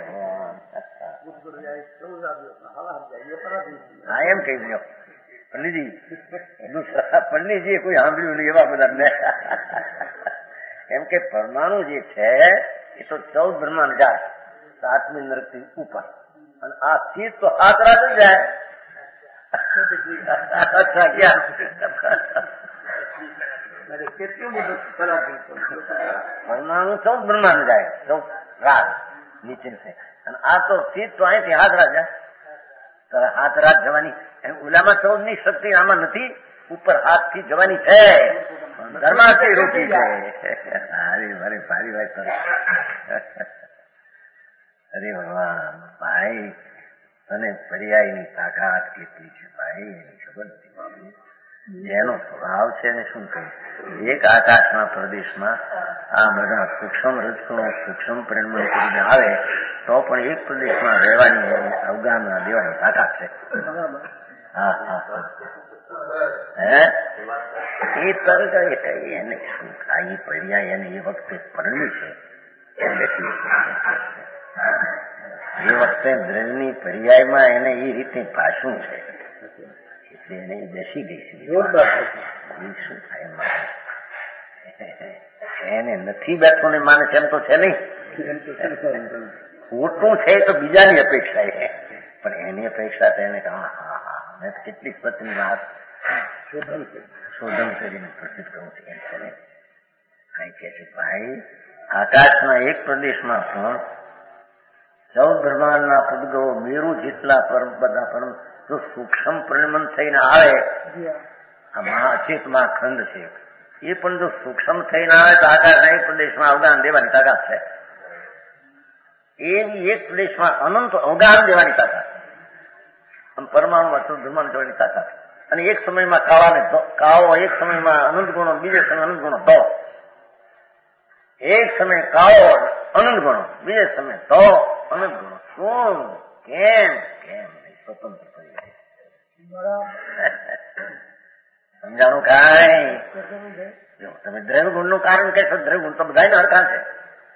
હા એમ કહી દો પંડિતજી પંડિતજી કોઈ સાંભળ્યું નહીં એવા બધા ને એમ કે પરમાણુ જે છે એ તો ચૌદ બ્રહ્માંડ જાય સાતમી નરકથી ઉપર અને આ ચીજ તો હાથ રાત જ જાય. પરમાણુ ચૌદ બ્રહ્માંડ જાય ચૌદ રાત નીચે છે અને આ તો ચીજ તો અહીંથી હાથ રાત જાય. હાથ રાત જવાની ઓલામાં ચૌદ ની શક્તિ આમાં નથી ઉપર હાથ થી જવાની છે ધર્માથી રોકી છે. અરે મારે ભારી વાત કરે અરે ભગવાન ભાઈ તને પર્યાયની તાકાત કેટલી છે ભાઈ એની ખબર નથી. જેનો સ્વભાવ છે ને શું કહ્યું એક આકાશના પ્રદેશમાં આ બધા સૂક્ષ્મ રજકણો સૂક્ષ્મ પરિણમન કરીને આવે તો પણ એક પ્રદેશમાં રહેવાની અવગાહના દેવાની તાકાત છે. હા હા હે એ તરત એને શું થાય એ પર્યાય એને એ વખતે પરણ્યું છે એ વખતે દ્રવ્યની પર્યાયમાં એને એ રીતે પાછું છે એટલે એને બેસી ગઈ છે. શું થાય એને નથી બેઠું ને માને એમ તો છે નહીં ખોટું છે તો બીજાની અપેક્ષા છે પણ એની અપેક્ષા તો એને હા હા હા મેં કેટલીક પત્ની વાત શોધન કરીને પ્રસિદ્ધ કરું છું એમ છે ને કઈ કે છે ભાઈ આકાશના એક પ્રદેશમાં પણ ચૌદ બ્રહ્માંડના પૂતગળો મેરુ જેટલા પરમ બધા પરમ જો સૂક્ષ્મ પરિણમન થઈને આવે, આ મહાચેતમાં ખંડ છે, એ પણ જો સૂક્ષ્મ થઈને આવે તો આકાશના એક પ્રદેશમાં અવગાન દેવાની તાકાત છે. એવી એક પ્રદેશમાં અનંત અવગાન દેવાની તાકાત, પરમાણુમાં ચૌદ બ્રહ્માંડ જોવાની તાકાત. અને એક સમયમાં કાળાને કાળો, એક સમયમાં અનંત ગુણો, બીજે સમય અનંત ગુણો તો, એક સમય કાળો અનંત ગુણો, બીજે સમય તો અનંત ગુણો. શું કેમ કેમ સ્વતંત્ર થઈ જાય? સમજાણું કાંઈ? તમે દ્રવ્ય ગુણ નું કારણ કહેશો, દ્રવ્ય ગુણ તો બધા હરખા છે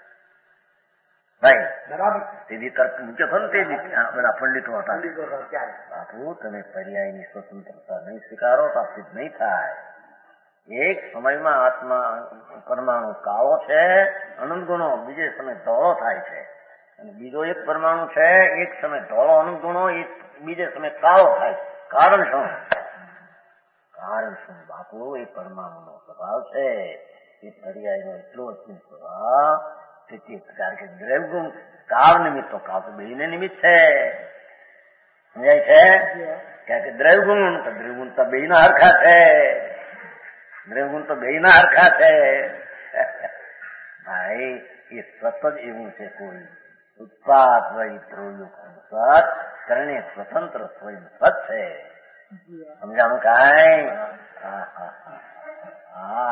ભાઈ. બરાબર. તેથી તર્ક મૂક્યો હતો ને, તે બધા પંડિતો હતા. બાપુ તમે પર્યાયની સ્વતંત્રતા નહીં સ્વીકારો તો સિદ્ધ નહીં થાય. એક સમયમાં આત્મા પરમાણુ કાળો છે અનંત ગુણો, બીજે સમય ધોળો થાય છે. અને બીજો એક પરમાણુ છે, એક સમય ધોળો અનંત ગુણો, એક બીજે સમય કાળો થાય. કારણ શું? કારણ શું બાપુ? એ પરમાણુ નો સ્વભાવ છે, એ પર્યાય નો એટલો અચૂક સ્વભાવ. કારણ કે દ્રવ્ય ગુણ કાળ નિમિત્ત, તો કાળ તો બે ને નિમિત્ત છે. સમજાય છે? કારણ કે દ્રવ્ય ગુણ તો દ્રવ્ય ગુણ તો બે ના હરખા છે, દ્રવ્ય ગુણ તો બે ના હરખા છે ભાઈ. એ સતત એવું છે, કોઈ ઉત્પાદ વહી દ્રવ્યો સત કરણે સ્વતંત્ર સ્વયં સત છે. સમજાણું કાંઈ? હા,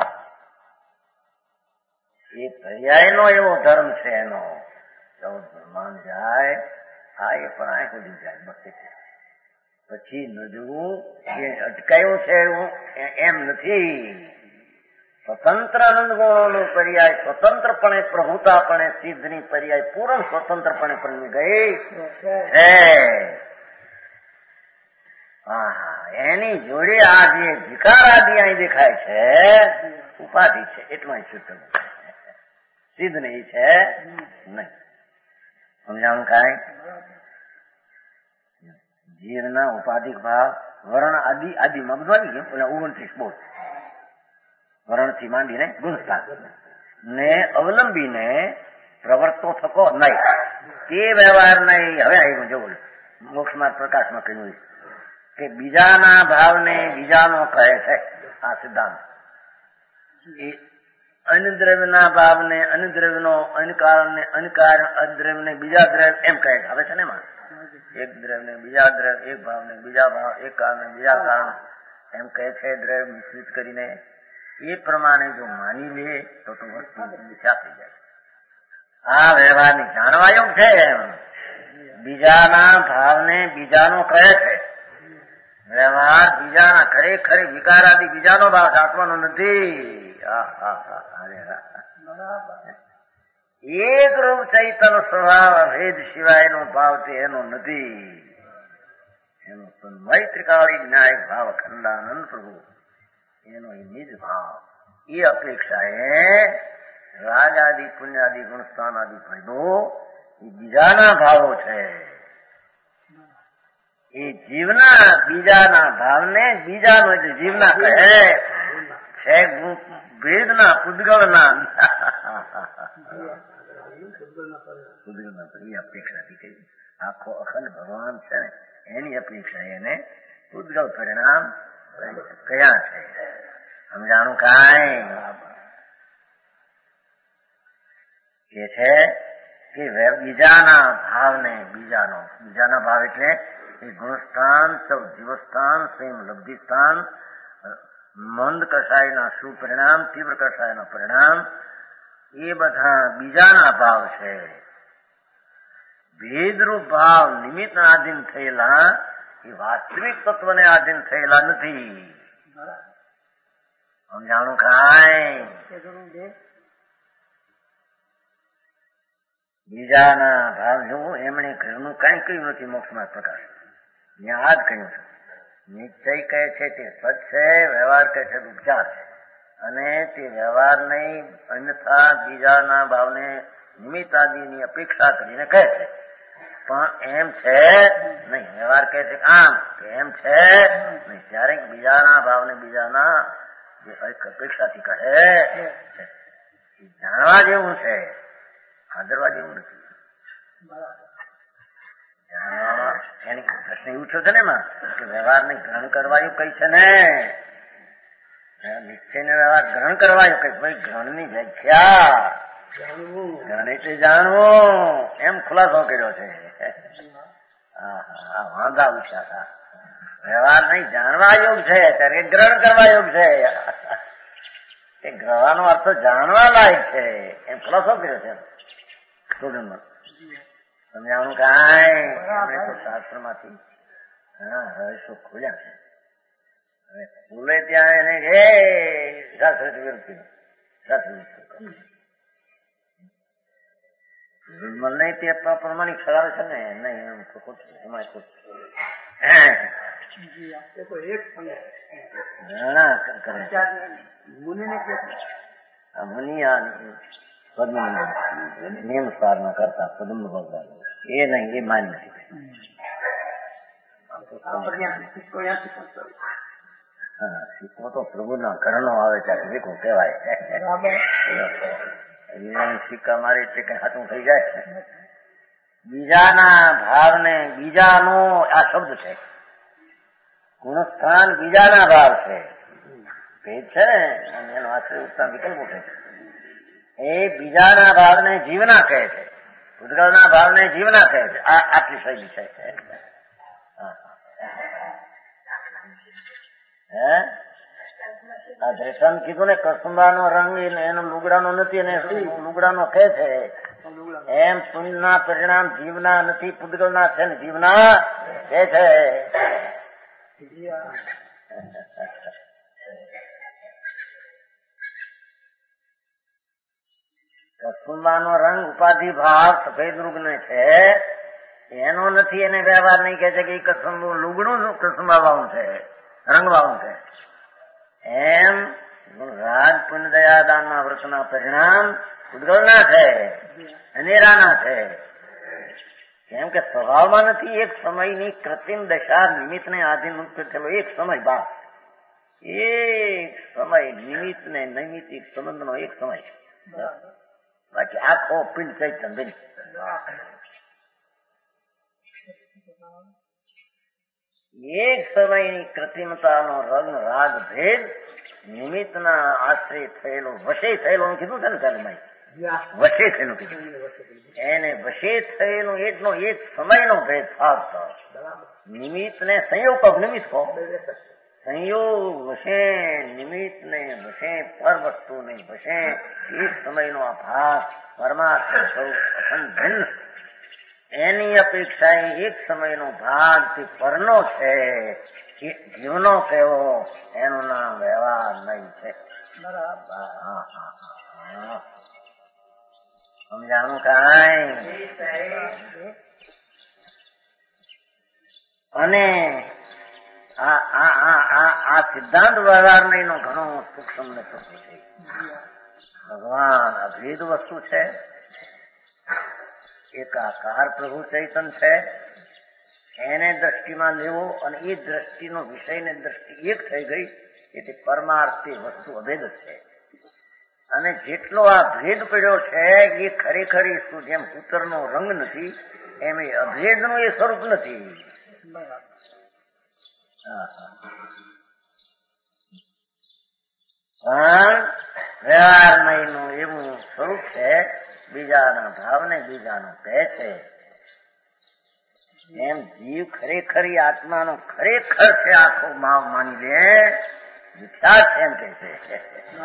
એ પર્યાય નો એવો ધર્મ છે એનો. ચૌદ બ્રહ્માંડ જાય, હા એ પણ આ સુધી જાય, બસ પછી નજવું એ અટકાયું છે એવું એમ નથી. સ્વતંત્ર આનંદ ગુણોનું પર્યાય સ્વતંત્રપણે પ્રભુતાપણે સિદ્ધની પર્યાય પૂર્ણ સ્વતંત્રપણે પરમી ગઈ છે. હા હા, એની જોડે આ જે વિકાર આદિ અહીં દેખાય છે, ઉપાધિ છે, એટલું શુદ્ધ સિદ્ધ નહીં છે નહીં. સમજાણું કાંઈ? જીવના ઉપાધિક ભાવ વર્ણ આદિ આદિમાં બધું ગયું. પેલા ઓગણત્રીસ બોલ વર્ણ થી માંડીને ગુણસ્થાન ને અવલંબીને પ્રવર્તો થકો નહીં, તે વ્યવહાર નહીં. હવે આવ્યું જોવું મોક્ષમાં પ્રકાશમાં કહ્યું કે બીજાના ભાવને બીજાનો કહે છે. આ સિદ્ધાંત અન્યદ્રવ્યના ભાવને અન્યદ્રવ્યનો, અન્યકારણને અન્યકાર, અદ્રવ્યને બીજા દ્રવ્ય એમ કહે છે. હવે છે ને એમાં એક દ્રવ્યને બીજા દ્રવ્ય, એક ભાવને બીજા ભાવ, એક કારણને બીજા કારણ એમ કહે છે દ્રવ્ય મિશ્રિત કરીને. એ પ્રમાણે જો માની લે તો તો વસ્તુ મિથ્યા થઈ જાય. આ વ્યવહારની જાણવા યોગ છે. બીજાના ભાવને બીજાનો કહે છે વ્યવહાર, બીજાના ખરેખર વિકારાદિ બીજાનો ભાવ સાચવાનો નથી. એક રૂપ ચૈતન સ્વભાવ અભેદ સિવાયનો ભાવ તે એનો નથી. એનો મૈત્રિકાળી ન્યાય ભાવ ખંડાનંદ પ્રભુ એનો એ નિજ ભાવ. એ અપેક્ષા એ રાજાદિ પુણ્યાદિ ગુણસ્થાન આદિ ફાયદો એ બીજાના ભાવો છે. એ જીવના બીજાના ભાવને બીજાનો એટલે જીવના કહે છે. ભેદના પૂદગળના પૂદગળના એ અપેક્ષાથી કહી આખો અખંડ ભગવાન છે ને એની અપેક્ષા એને પૂદગળ પરિણામ કયા છે. સમજાણું કાંઈ? એ છે કે બીજાના ભાવને બીજાનો, બીજાના ભાવ એટલે એ ગુણસ્થાન, સૌ જીવસ્થાન, સ્વયં લબ્ધિસ્થાન, મંદ કષાયના સુપરિણામ, તીવ્ર કષાયના પરિણામ, એ બધા બીજાના ભાવ છે. ભેદરૂપ ભાવ નિમિત્ત આધીન થયેલા એ વાસ્તવિક તત્વને આધીન થયેલા નથી. સમજાણું કાંઈ? બીજાના ભાવ જોવું એમણે ઘરનું કઈ કહ્યું નથી. મોક્ષમાં પ્રકાશ ત્યાં આ જ કહ્યું છે. નિશ્ચય કહે છે તે સત છે, વ્યવહાર કહે છે ઉપચાર છે. અને તે વ્યવહાર નહીં અન્યથા બીજાના ભાવને નિમિત્ત આદિની અપેક્ષા કરીને કહે છે, પણ એમ છે નહીં. વ્યવહાર કહે છે આમ એમ છે નહીં. ક્યારેક બીજાના ભાવને બીજાના જે અપેક્ષાથી કહે છે જાણવા જેવું છે, આદરવા જેવું નથી. એની પ્રશ્ન એવું થયો છે ને એમાં કે વ્યવહારને ગ્રહણ કરવાયું કઈ છે ને નિશ્ચય ને વ્યવહાર ગ્રહણ કરવાયું કઈ ભાઈ ગ્રહણ ની વ્યાખ્યા ગ્રહણ એટલે જાણવું એમ ખુલાસો કર્યો છે. હા હા વાંધા ઉઠ્યા હતા. વ્યવહાર નહીં જાણવા યોગ છે ત્યારે ગ્રહણ કરવા યોગ છે. એ ગ્રહવાનો અર્થ જાણવા લાયક છે એમ ખુલાસો કર્યો છે સ્ટુડન્ટમાં. સમજાવવાનું કાંઈ તો શાસ્ત્ર માંથી હા રહસ્યો ખોલ્યા છે. હવે બોલે ત્યાં એને કે શાસ્ત્ર વિરુદ્ધ શાસ્ત્ર મને તે પ્રમાણિક ઠરાવે છે ને નહીં એમ ખોટ એમાં ખોટ નિયમ સાર ના કરતા પદમ ભગવાન એ નહીં એ માન નથી. હા શીખવો તો પ્રભુના ઘરનો આવે ત્યારે શીખવું કહેવાય. સિક્કા મારે છે કે હાથું થઈ જાય. બીજાના ભાવને બીજાનો આ શબ્દ છે. ગુણસ્થાન બીજાના ભાવ છે. ભેદ છે ને એનો આશ્રય ઉત્તમ વિકલ્પો છે. એ બીજાના ભાવને જીવના કહે છે. ભૂતકાળના ભાવને જીવના કહે છે. આ આટલી શૈલી છે. હે આ દ્રષ્ટાંત કીધું ને કસુંબાનો રંગ એનો લુગડાનો નથી અને લુગડાનો કહે છે એમ પુણ્યના પરિણામ જીવના નથી પૂતગલના છે ને જીવના કહે છે. કસુંબાનો રંગ ઉપાધિ ભાવ સફેદ રૂગને છે એનો નથી એને વ્યવહાર નહીં કહે છે કે કસુંબુ લુગડું કસુંબા વાળું છે રંગ વાળું છે. એમ રાગ પુણ્ય દયાદાન ના વ્રતના પરિણામ ઉદ્ગલના છે અનેરાના છે. કેમ કે સ્વભાવમાં નથી. એક સમયની કૃત્રિમ દશા નિમિત્તને આધીન મુક્ત થયેલો એક સમય બાદ એક સમય નિમિત્ત ને નૈમિતિક સંબંધનો એક સમય. બાકી આખો પિંડ ચૈતન બિન એક સમયની કૃત્રિમતાનો રંગ રાગ ભેદ નિમિત્તના આશ્રય થયેલો વશે થયેલો કીધું છે ને ચાલુમાં વશે થયેલું કીધું એને વશે થયેલું એકનો એક સમયનો ભેદ ફાવત નિમિત્ત ને સંયોગ કહો નિમિત્ત કહો સંયોગ વશે નિમિત્ત ને વશે પર વસ્તુ ને વશે એક સમયનો આ ભાગ પરમાત્મા સ્વરૂપ અખંડ ભિન્ન એની અપેક્ષા એક સમયનો ભાગ તે પરનો છે જીવનો કેવો એનું નામ વ્યવહાર નહીં છે. સમજાણું કાંઈ. અને આ આ આ આ આ સિદ્ધાંત વ્યવહાર નહીં નો ઘણો સૂક્ષ્મ ને સૂક્ષ્મ છે. ભગવાન અભેદ વસ્તુ છે. એકાકાર પ્રભુ ચૈતન છે. એને દ્રષ્ટિમાં લેવો અને એ દ્રષ્ટિનો વિષય ને દ્રષ્ટિ એક થઈ ગઈ એટલે પરમાર્થે વસ્તુ અભેદ છે. અને જેટલો આ ભેદ પડ્યો છે એ ખરેખર જેમ પુત્રનો રંગ નથી એમ એ અભેદનું એ સ્વરૂપ નથી. પણ વ્યવહારમયનું એવું સ્વરૂપ છે બીજાના ભાવને બીજાનો કહે છે. એમ જીવ ખરેખરી આત્માનો ખરેખર છે આખો માવ માની લે મિથ્યા છે એમ કે છે.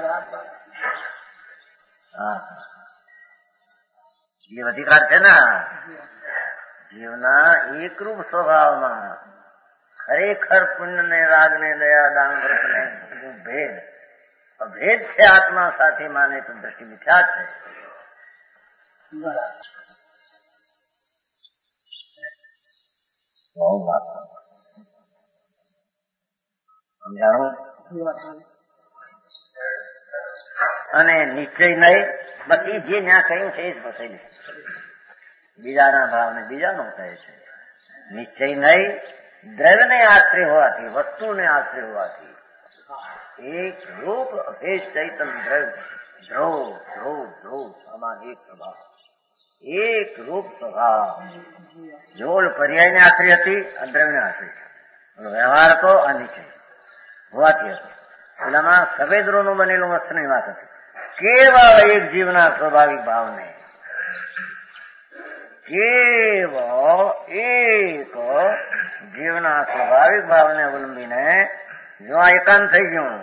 જીવ અધિકાર છે ને જીવના એકરૂપ સ્વભાવમાં ખરેખર પુણ્ય ને રાગ ને દયા દાન વ્રત ને ભેદ અભેદ છે આત્મા સાથે માને તો દ્રષ્ટિ મિથ્યા છે. સમજાણું. અને નિશ્ચય નહીં બધી જે ત્યાં કહ્યું છે એ જ બતાવી બીજાના ભાવને બીજાનો કહે છે. નિશ્ચય નહીં દ્રવ્યને આશ્રય હોવાથી વસ્તુને આશ્રય હોવાથી એક રૂપ અભેદ ચૈતન દ્રવ્ય ધ્રુવ ધ્રુવ ધ્રુવ આમાં એક સ્વભાવ એક રૂપ સ્વભાવ. જો પર્યાયને આશ્રય હતી અદ્રવ્યને આશ્રય વ્યવહાર હતો આ નિશ્ચય હોવાથી હતો. પેલામાં સફેદ રોનું બનેલું વસ્તુની વાત હતી. કેવળ એક જીવના સ્વાભાવિક ભાવને કેવળ એક જીવના સ્વાભાવિક ભાવને અવલંબીને જો આ એકાંત થઈ ગયું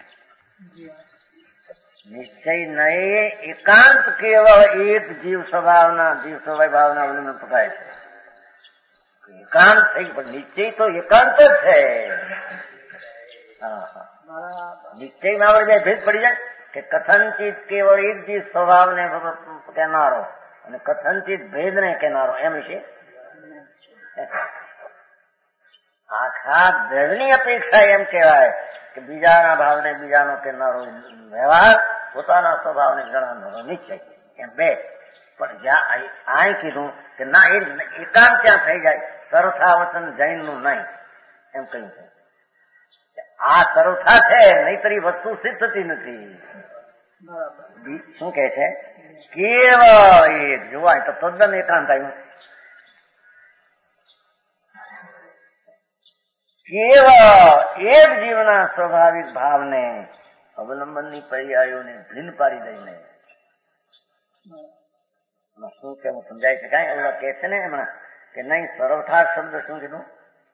નિશ્ચય નહીં એકાંત કેવળ એક જીવ સ્વભાવના જીવ સ્વભાવ ભાવના અવલંબન પકાય છે. એકાંત થઈ પણ નિશ્ચય તો એકાંત જ છે. નિશ્ચયમાં આપણે બે ભેદ પડી જાય કે કથનચિત કેવળ એક જીવ સ્વભાવને કહેનારો અને કથનચિત ભેદને કહેનારો એમ છે. આખા ભેદની અપેક્ષા એમ કહેવાય કે બીજાના ભાવને બીજાનો કહેનારો વ્યવહાર પોતાના સ્વભાવને જણાવનારો નિશ્ચય એમ બે. પણ જ્યાં આ કીધું કે ના એ એકાંત ત્યાં થઈ જાય સરથા વચન જૈનનું નહીં એમ કહ્યું છે. આ સરથા છે નહીતર વસ્તુ સિદ્ધ થતી નથી. શું કે છે કેવળ એક જોવાય તો તદ્દન એકાંત આવ્યું. કેવળ એક જીવના સ્વાભાવિક ભાવને અવલંબનની પર્યાયોને ભીન પાડી દઈને શું કે સમજાય છે કઈ એવું કે છે ને હમણાં કે નહીં સર્વથા શબ્દ શું કીધું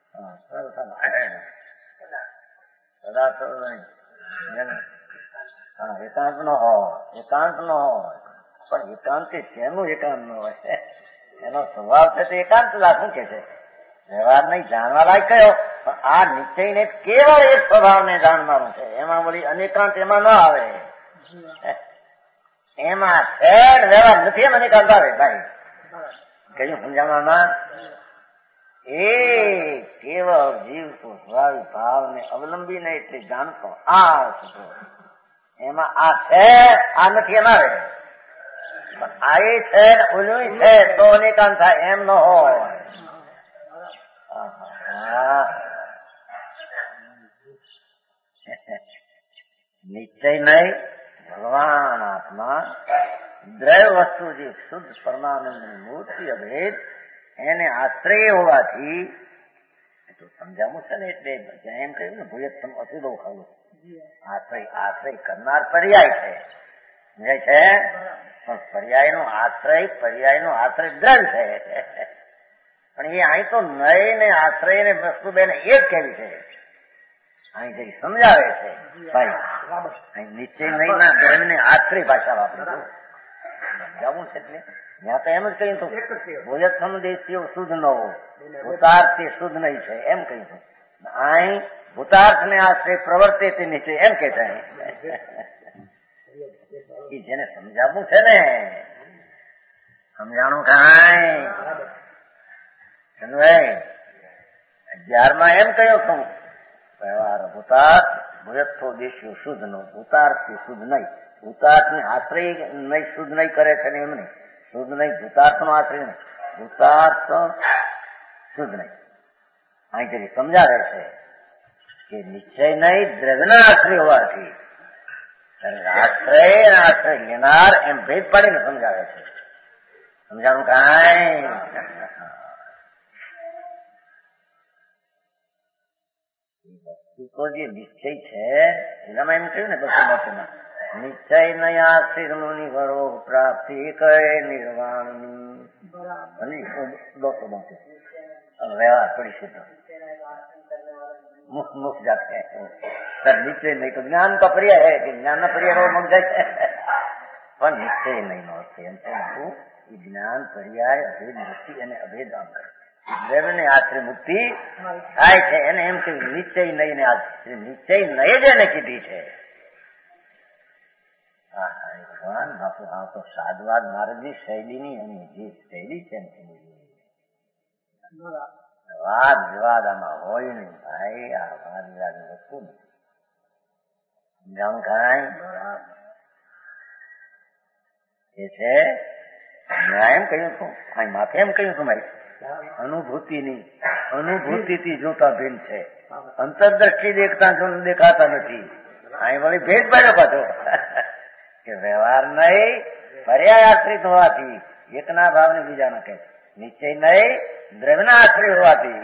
એકાંત નો હોય એકાંત નો હોય પણ એકાંત શેનું એકાંત નો હોય એનો સ્વભાવ છે તે એકાંત શું કે છે વ્યવહાર નહીં જાણવા લાયક કયો પણ આ નિશ્ચયને કેવળ એક સ્વભાવને જાણવાનું છે. એમાં વળી અનેકાંત એમાં ન આવે. એમાં ફેર વ્યવહાર નથી એમ અનેકાંત આવે ભાઈ કયું સમજાવવામાં એ કેવળ જીવ સ્વાભાવિક ભાવને અવલંબીને એટલે જાણતો આ એમાં આ છે આ નથી એમ આવે પણ આ એ છે ઓલું છે તો અનેકાંત થાય એમ ન હોય. નિશ્ચય નહીં ભગવાન આત્મા દ્રવ્ય વસ્તુ જે શુદ્ધ પરમાનંદની મૂર્તિ અભેદ એને આશ્રય હોવાથી તો સમજાવું છે ને એટલે એમ કહ્યું ને ભૂયત્તમ અસુદો ખાવું આશ્રય આશ્રય કરનાર પર્યાય છે સમજાય છે પણ પર્યાય નો આશ્રય પર્યાય નો આશ્રય દ્રવ્ય છે. પણ એ અહીં તો નય ને આશ્રય ને વસ્તુ બેને એક કેવી છે અહીં કઈ સમજાવે છે ભાઈ નિશ્ચય નહીં ના દ્રવ્ય ને આશ્રય ભાષા વાપરી સમજાવું છે એટલે ત્યાં તો એમ જ કહ્યું હતું ભોજત્થમ દેશીઓ શુદ્ધ ન હો ભૂતાર્થ તે શુદ્ધ નહીં છે એમ કહ્યું. અહીં ભૂતાર્થ ને આશ્રય પ્રવર્તે તે નિશ્ચય એમ કે છે જેને સમજાવવું છે ને સમજાણું કાંઈ અગિયારમાં એમ કહ્યું છું વ્યવહાર ભૂતાર્થ ભૂયત્થો દેશીઓ શુદ્ધ નો ભૂતાર્થ થી શુદ્ધ નહીં ભૂતાર્થ ને આશ્રય નહીં શુદ્ધ નહીં કરે છે ને એમ નહીં શુદ્ધ નહીં ભૂતાર્થ નો આશ્રય નહીં ભૂતાર્થ શુદ્ધ નહીં અહીં કરી સમજાવે છે કે નિશ્ચય નહીં દ્રવ્યના આશ્રય હોવાથી આશ્રય આશ્રય લેનાર એમ ભેદ પાડીને સમજાવે છે. સમજાવું કાંઈ જે નિશ્ચય છે એનામાં એમ કહ્યું ને બસો મોટમાં નિશ્ચય નયા શિરમુનિ વરો પ્રાપ્તિ કહે નિર્વાણની દોસ્તો મોટે વ્યવહાર પડી છે તો મુખ મુખ જાતે નિશ્ચય નહીં તો જ્ઞાન का पर्याय है कि ज्ञान ना पर्याय मुख जाए પણ નિશ્ચય નહીં નો અર્થ એમ છે એ જ્ઞાન પર્યાય અભેદ મુક્તિ અને અભેદ અંકર દ્રવ્ય ને આશ્રય મુક્તિ થાય છે એને એમ કે નિશ્ચય નહીં ને નિશ્ચય નહીં જ એને કીધી છે. ભગવાન બાપુ આ તો સાદવાદ માર્ગની શૈલીની એની જે શૈલી છે ને વાદ વિવાદ આમાં હોય નહીં ભાઈ આ વાદ વિવાદ વસ્તુ સમજાવું કાંઈ એ છે એમ કહ્યું છું અહીં માથે એમ કહ્યું છું મારી અનુભૂતિની અનુભૂતિથી જોતા ભેદ છે અંતરદ્રષ્ટિ દેખતા જો દેખાતા નથી. અહીં વળી ભેદ પાડ્યો પાછો કે વ્યવહાર નહીં પર્યાય આશ્રિત હોવાથી એકના ભાવને બીજાના કહે છે. નિશ્ચય નહીં દ્રવ્યના આશ્રય હોવાથી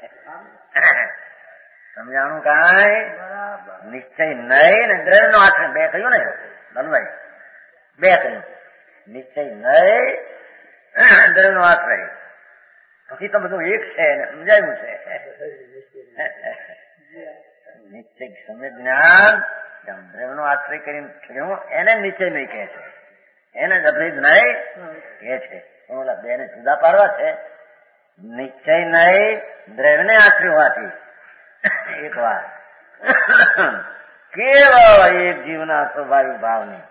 સમજાણું કાંઈ? નિશ્ચય નહીં ને દ્રવ્યનો આશ્રય બે કહ્યું ને ધનભાઈ, બે કહ્યું. નિશ્ચય નહીં દ્રવ્યનો આશ્રય, પછી તો બધું એક છે ને સમજાયું છે. નિશ્ચય સમ્યક જ્ઞાન દ્રવ્યનો આશ્રય કરીને થયું એને નિશ્ચય નહીં કહે છે, એને જ અભેદ નહીં કહે છે. ઓલા બે ને જુદા પાડવા છે. નિશ્ચય નહીં દ્રવ્યને આશ્રય હોવાથી એક વાર કેવળ એક જીવના સ્વાભાવિક ભાવની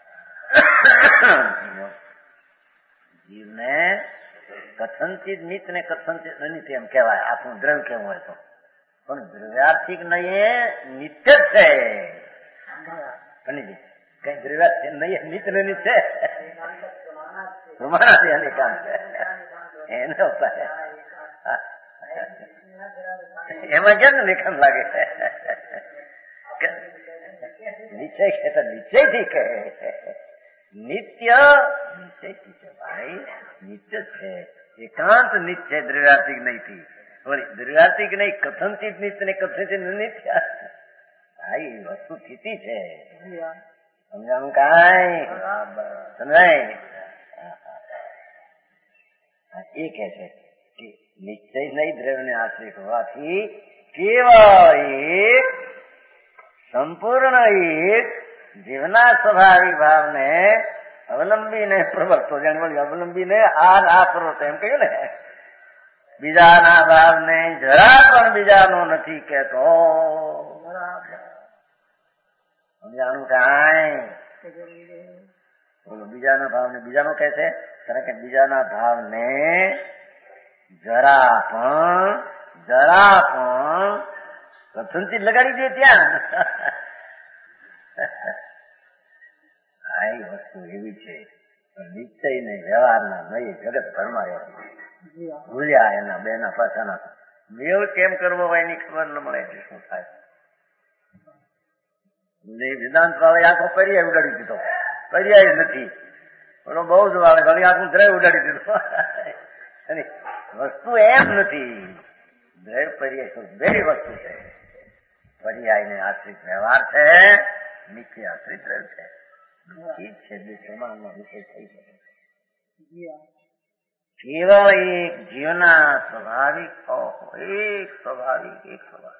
જીવને કથનચિત નિત ને કથનચિત અનિત એમ કહેવાય. આપણું દ્રવ્ય કેવું હોય તો પણ દ્રવ્યાર્થિક નહીં નિત્ય છે. કઈ દ્રવ્યાર્થ નહીં નિત ને નિત છે એનો એમાં કેમ નિખમ લાગે? નિશ્ચય છે તો નિશ્ચયથી કહે. નિત્ય નિશ્ચયથી છે ભાઈ, નિત્ય છે, એકાંત નિત્ય, દ્રવ્યાર્થિક નહીં. દ્રવ્યાર્થિક નહીં કથનચિત નિત્ય ને કથનચિત નિત્ય ભાઈ વસ્તુ સ્થિતિ છે. સમજાણું કાંઈ? સમજાય? એ કે છે કે નિશ્ચય નહીં દ્રવ્યને આશ્રિત હોવાથી કેવળ એક સંપૂર્ણ એક જીવના સ્વાભાવિક ભાવને અવલંબીને પ્રવર્તો. જાણે વળી અવલંબીને આ આ પ્રવર્તો એમ કહ્યું ને. બીજાના ભાવને જરા પણ બીજાનો નથી કહેતો. સમજાણું કાંઈ? બોલો, બીજાના ભાવને બીજાનો કહે છે કારણ કે બીજાના ભાવને જરા પણ જરા પણ કથનચિત લગાડી દે ત્યાં. આ વસ્તુ એવી છે નિશ્ચય ને વ્યવહારના નહીં જગત ભરમાં ભૂલ્યા એના બે ના પાછાના મેળ કેમ કરવો હોય એની ખબર ન મળે એટલે શું થાય. વેદાંત વાળા આખો પર્યાય ઉડાડી દીધો, પર્યાય નથી બોલો બહુ જ વાળે ઘણી આખું દ્રય ઉડાડી દીધો. વસ્તુ એમ નથી, દ્રય પર્યાય બે વસ્તુ છે. પર્યાય ને આશ્રિત વ્યવહાર છે, નીચે આશ્રિત દ્રવ્ય છે. ચીજ છે બે પ્રમાણમાં વિષય થઈ શકે. કેવળ એક જીવના સ્વાભાવિક એક સ્વાભાવિક એક સ્વભાવ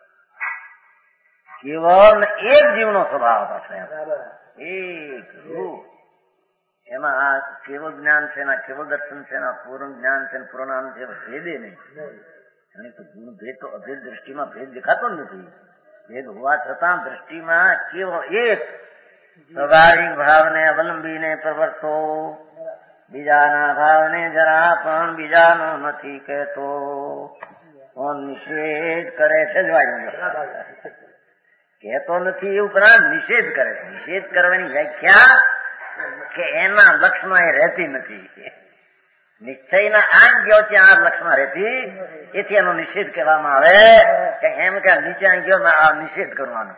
કેવળ એક જીવનો સ્વભાવ પાસે એક રૂપ. એમાં આ કેવળ જ્ઞાન છે, કેવળ દર્શન છે, પૂર્ણ જ્ઞાન છે, પૂર્ણાન છે, ભેદે નહીં. અને તો ગુણ ભેદ તો અભેદ દ્રષ્ટિમાં ભેદ દેખાતો નથી. ભેદ હોવા છતાં દ્રષ્ટિમાં કેવળ એક સ્વાભાવિક ભાવને અવલંબીને પ્રવર્તો, બીજાના ભાવને જરા પણ બીજાનો નથી કહેતો. કોણ નિષેધ કરે છે? કહેતો નથી એ ઉપરાંત નિષેધ કરે છે. નિષેધ કરવાની વ્યાખ્યા કે એના લક્ષમાં એ રહેતી નથી. નિશ્ચયના આમ ગયો ત્યાં આ લક્ષમાં રહેતી, એથી એનો નિષેધ કહેવામાં આવે કે એમ કે નીચે ગયો આ નિષેધ કરવાનો.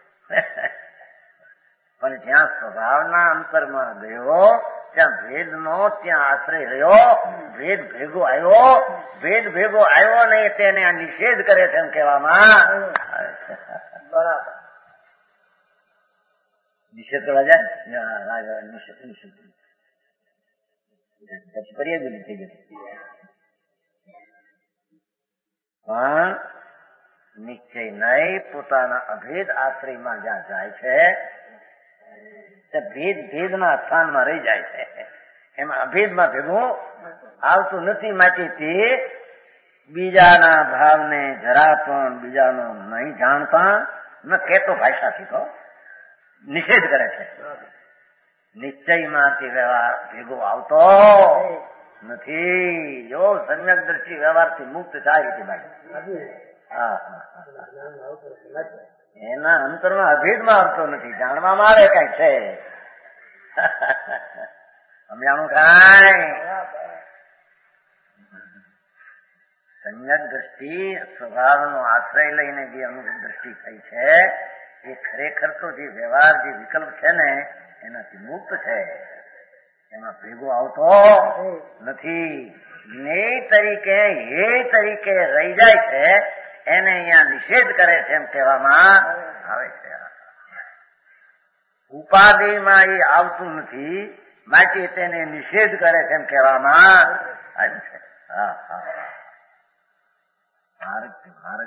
પણ જ્યાં સ્વભાવના અંતરમાં ગયો ત્યાં ભેદ નો ત્યાં આશ્રય રહ્યો, ભેદ ભેગો આવ્યો, ભેદ ભેગો આવ્યો નહીં તેને આ નિષેધ કરે છે એમ કહેવામાં બરાબર. નિષેધ કરવા જાય નિષેધ નિષેધ કરીએ જ થઈ ગયું. પણ નિશ્ચય નહીં પોતાના અભેદ આશ્રયમાં જ્યાં જાય છે ભેદ ભેદના સ્થાનમાં રહી જાય છે. એમાં અભેદમાં ભેગું આવતું નથી. માટે તે બીજાના ભાવને જરા પણ બીજાનો નહીં જાણતા ન કહેતો ભાષાથી તો નિષેધ કરે છે. નિશ્ચયમાંથી વ્યવહાર ભેગો આવતો નથી. જો સમ્યક દ્રષ્ટિ વ્યવહારથી મુક્ત થાય છે ભાઈ, એના અંતરમાં અભેદમાં આવતો નથી, જાણવામાં આવે કઈ છે. સમજાણું કાંઈ? સમ્યક દ્રષ્ટિ સ્વભાવનો આશ્રય લઈને જે અનુભવ દ્રષ્ટિ થઈ છે એ ખરેખર તો જે વ્યવહાર જે વિકલ્પ છે ને એનાથી મુક્ત છે. એમાં ભેગો આવતો નથી. જ્ઞેય તરીકે હે તરીકે રહી જાય છે, એને અહીંયા નિષેધ કરે છે એમ કહેવામાં આવે છે. ઉપાધિમાં એ આવતું નથી, માટે તેને નિષેધ કરે છે એમ કહેવામાં આવે છે. હા હા ભારત ભારત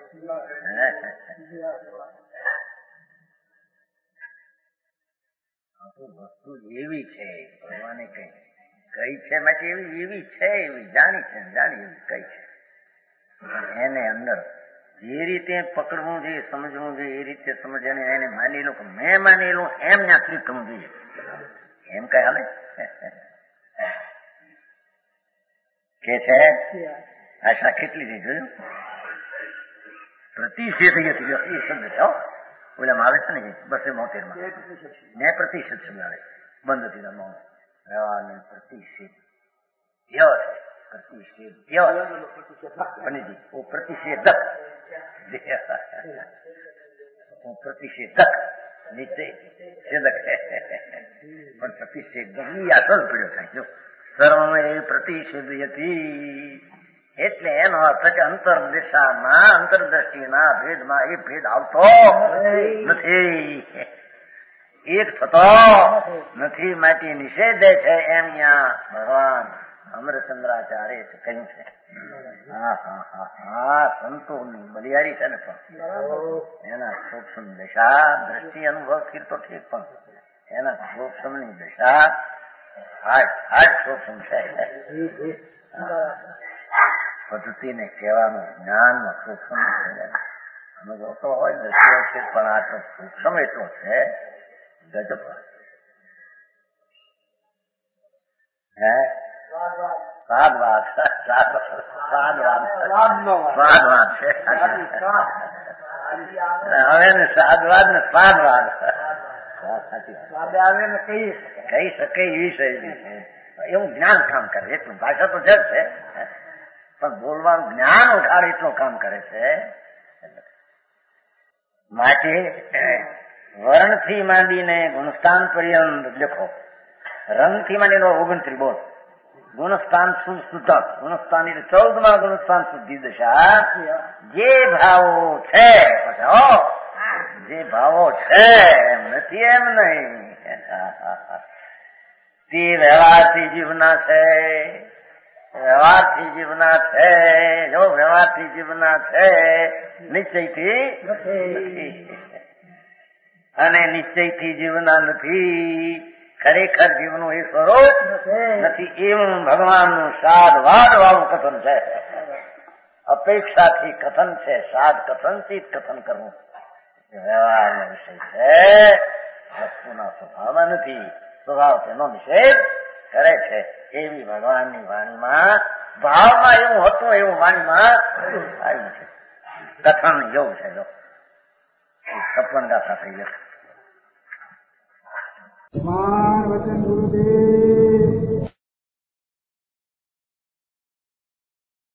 વસ્તુ એવી છે, ભગવાને કઈ કઈ છે માટે એવી એવી છે, એવી જાણી છે, જાણી એવી કઈ છે. એને અંદર જે રીતે પકડવું જોઈએ, સમજવું જોઈએ, એ રીતે સમજને એને માની લો કે મેં માની લું એમ ત્યાં સુધી થવું જોઈએ. એમ કઈ હાલે કે છે આશા કેટલી થઈ જોયું પ્રતિષેધ એ શબ્દ છે. ઓલામાં આવે છે ને બસે મોતેર માં મેં પ્રતિષેધ શબ્દ આવે બંધ થી મૌન વ્યવહારને પ્રતિષેધ પ્રતિષેધ બનીજી ઓ પ્રતિષેધક પ્રતિષેધક નીચે છેદક પણ પ્રતિષેધ આ સર પડ્યો થાય જો સર્વમાં એ પ્રતિષેધ હતી. એટલે એનો અર્થ કે અંતર દિશામાં અંતરદ્રષ્ટિના ભેદમાં એ ભેદ આવતો નથી, એક થતો નથી, માટે નિષેધે છે એમ ત્યાં ભગવાન અમરચંદ્રાચાર્ય કહ્યું છે. હા હા હા હા સંતોની બલિયારી છે ને પણ એના સૂક્ષ્મ દશા દ્રષ્ટિ અનુભવ થી તો ઠીક, પણ એના સૂક્ષ્મની દશા હાટ હાટ સૂક્ષ્મ છે. પદ્ધતિને કહેવાનું જ્ઞાન સૂક્ષ્મ અનુભવતો હોય દ્રષ્ટિઓ છે, પણ આ તો સૂક્ષ્મ એટલો છે ગજબ. હે સાદવાદ સાદવાદ સ્વાદવાદ છે હવે ને સાદવાદ ને સ્વાદવાદ કહી શકે એ વિષય એવું જ્ઞાન કામ કરે. એટલું ભાષા તો જ છે પણ બોલવાનું જ્ઞાન ઉઠાડે એટલું કામ કરે છે. માટે વર્ણથી માંડીને ગુણસ્થાન પર્યંત લખો, રંગથી માંડીને ઓગણત્રીસ બોલ ગુણસ્થાન શુદ્ધ ગુણસ્થાન એટલે ચૌદ માં ગુણસ્થાન શુદ્ધિ દશા. જે ભાવો છે જે ભાવો છે એમ નથી એમ નહીં, તે વ્યવહારથી જીવના છે, વ્યવહારથી જીવના છે. જો વ્યવહારથી જીવના છે નિશ્ચયથી નથી, અને નિશ્ચયથી જીવના નથી. ખરેખર જીવનું એ સ્વરૂપ નથી એવું ભગવાનનું સાદવાદ વાળું કથન છે. અપેક્ષાથી કથન છે, સાદ કથનથી કથન કરવું વ્યવહારનો વિષય છે, વસ્તુના સ્વભાવમાં નથી. સ્વભાવ તેનો નિષેધ કરે છે. એવી ભગવાનની વાણીમાં ભાવમાં એવું હતું એવું વાણીમાં આવ્યું છે. કથન એવું છે. જો છપ્પન ગાથા થઈ જશે. વચન ગુરુદેવ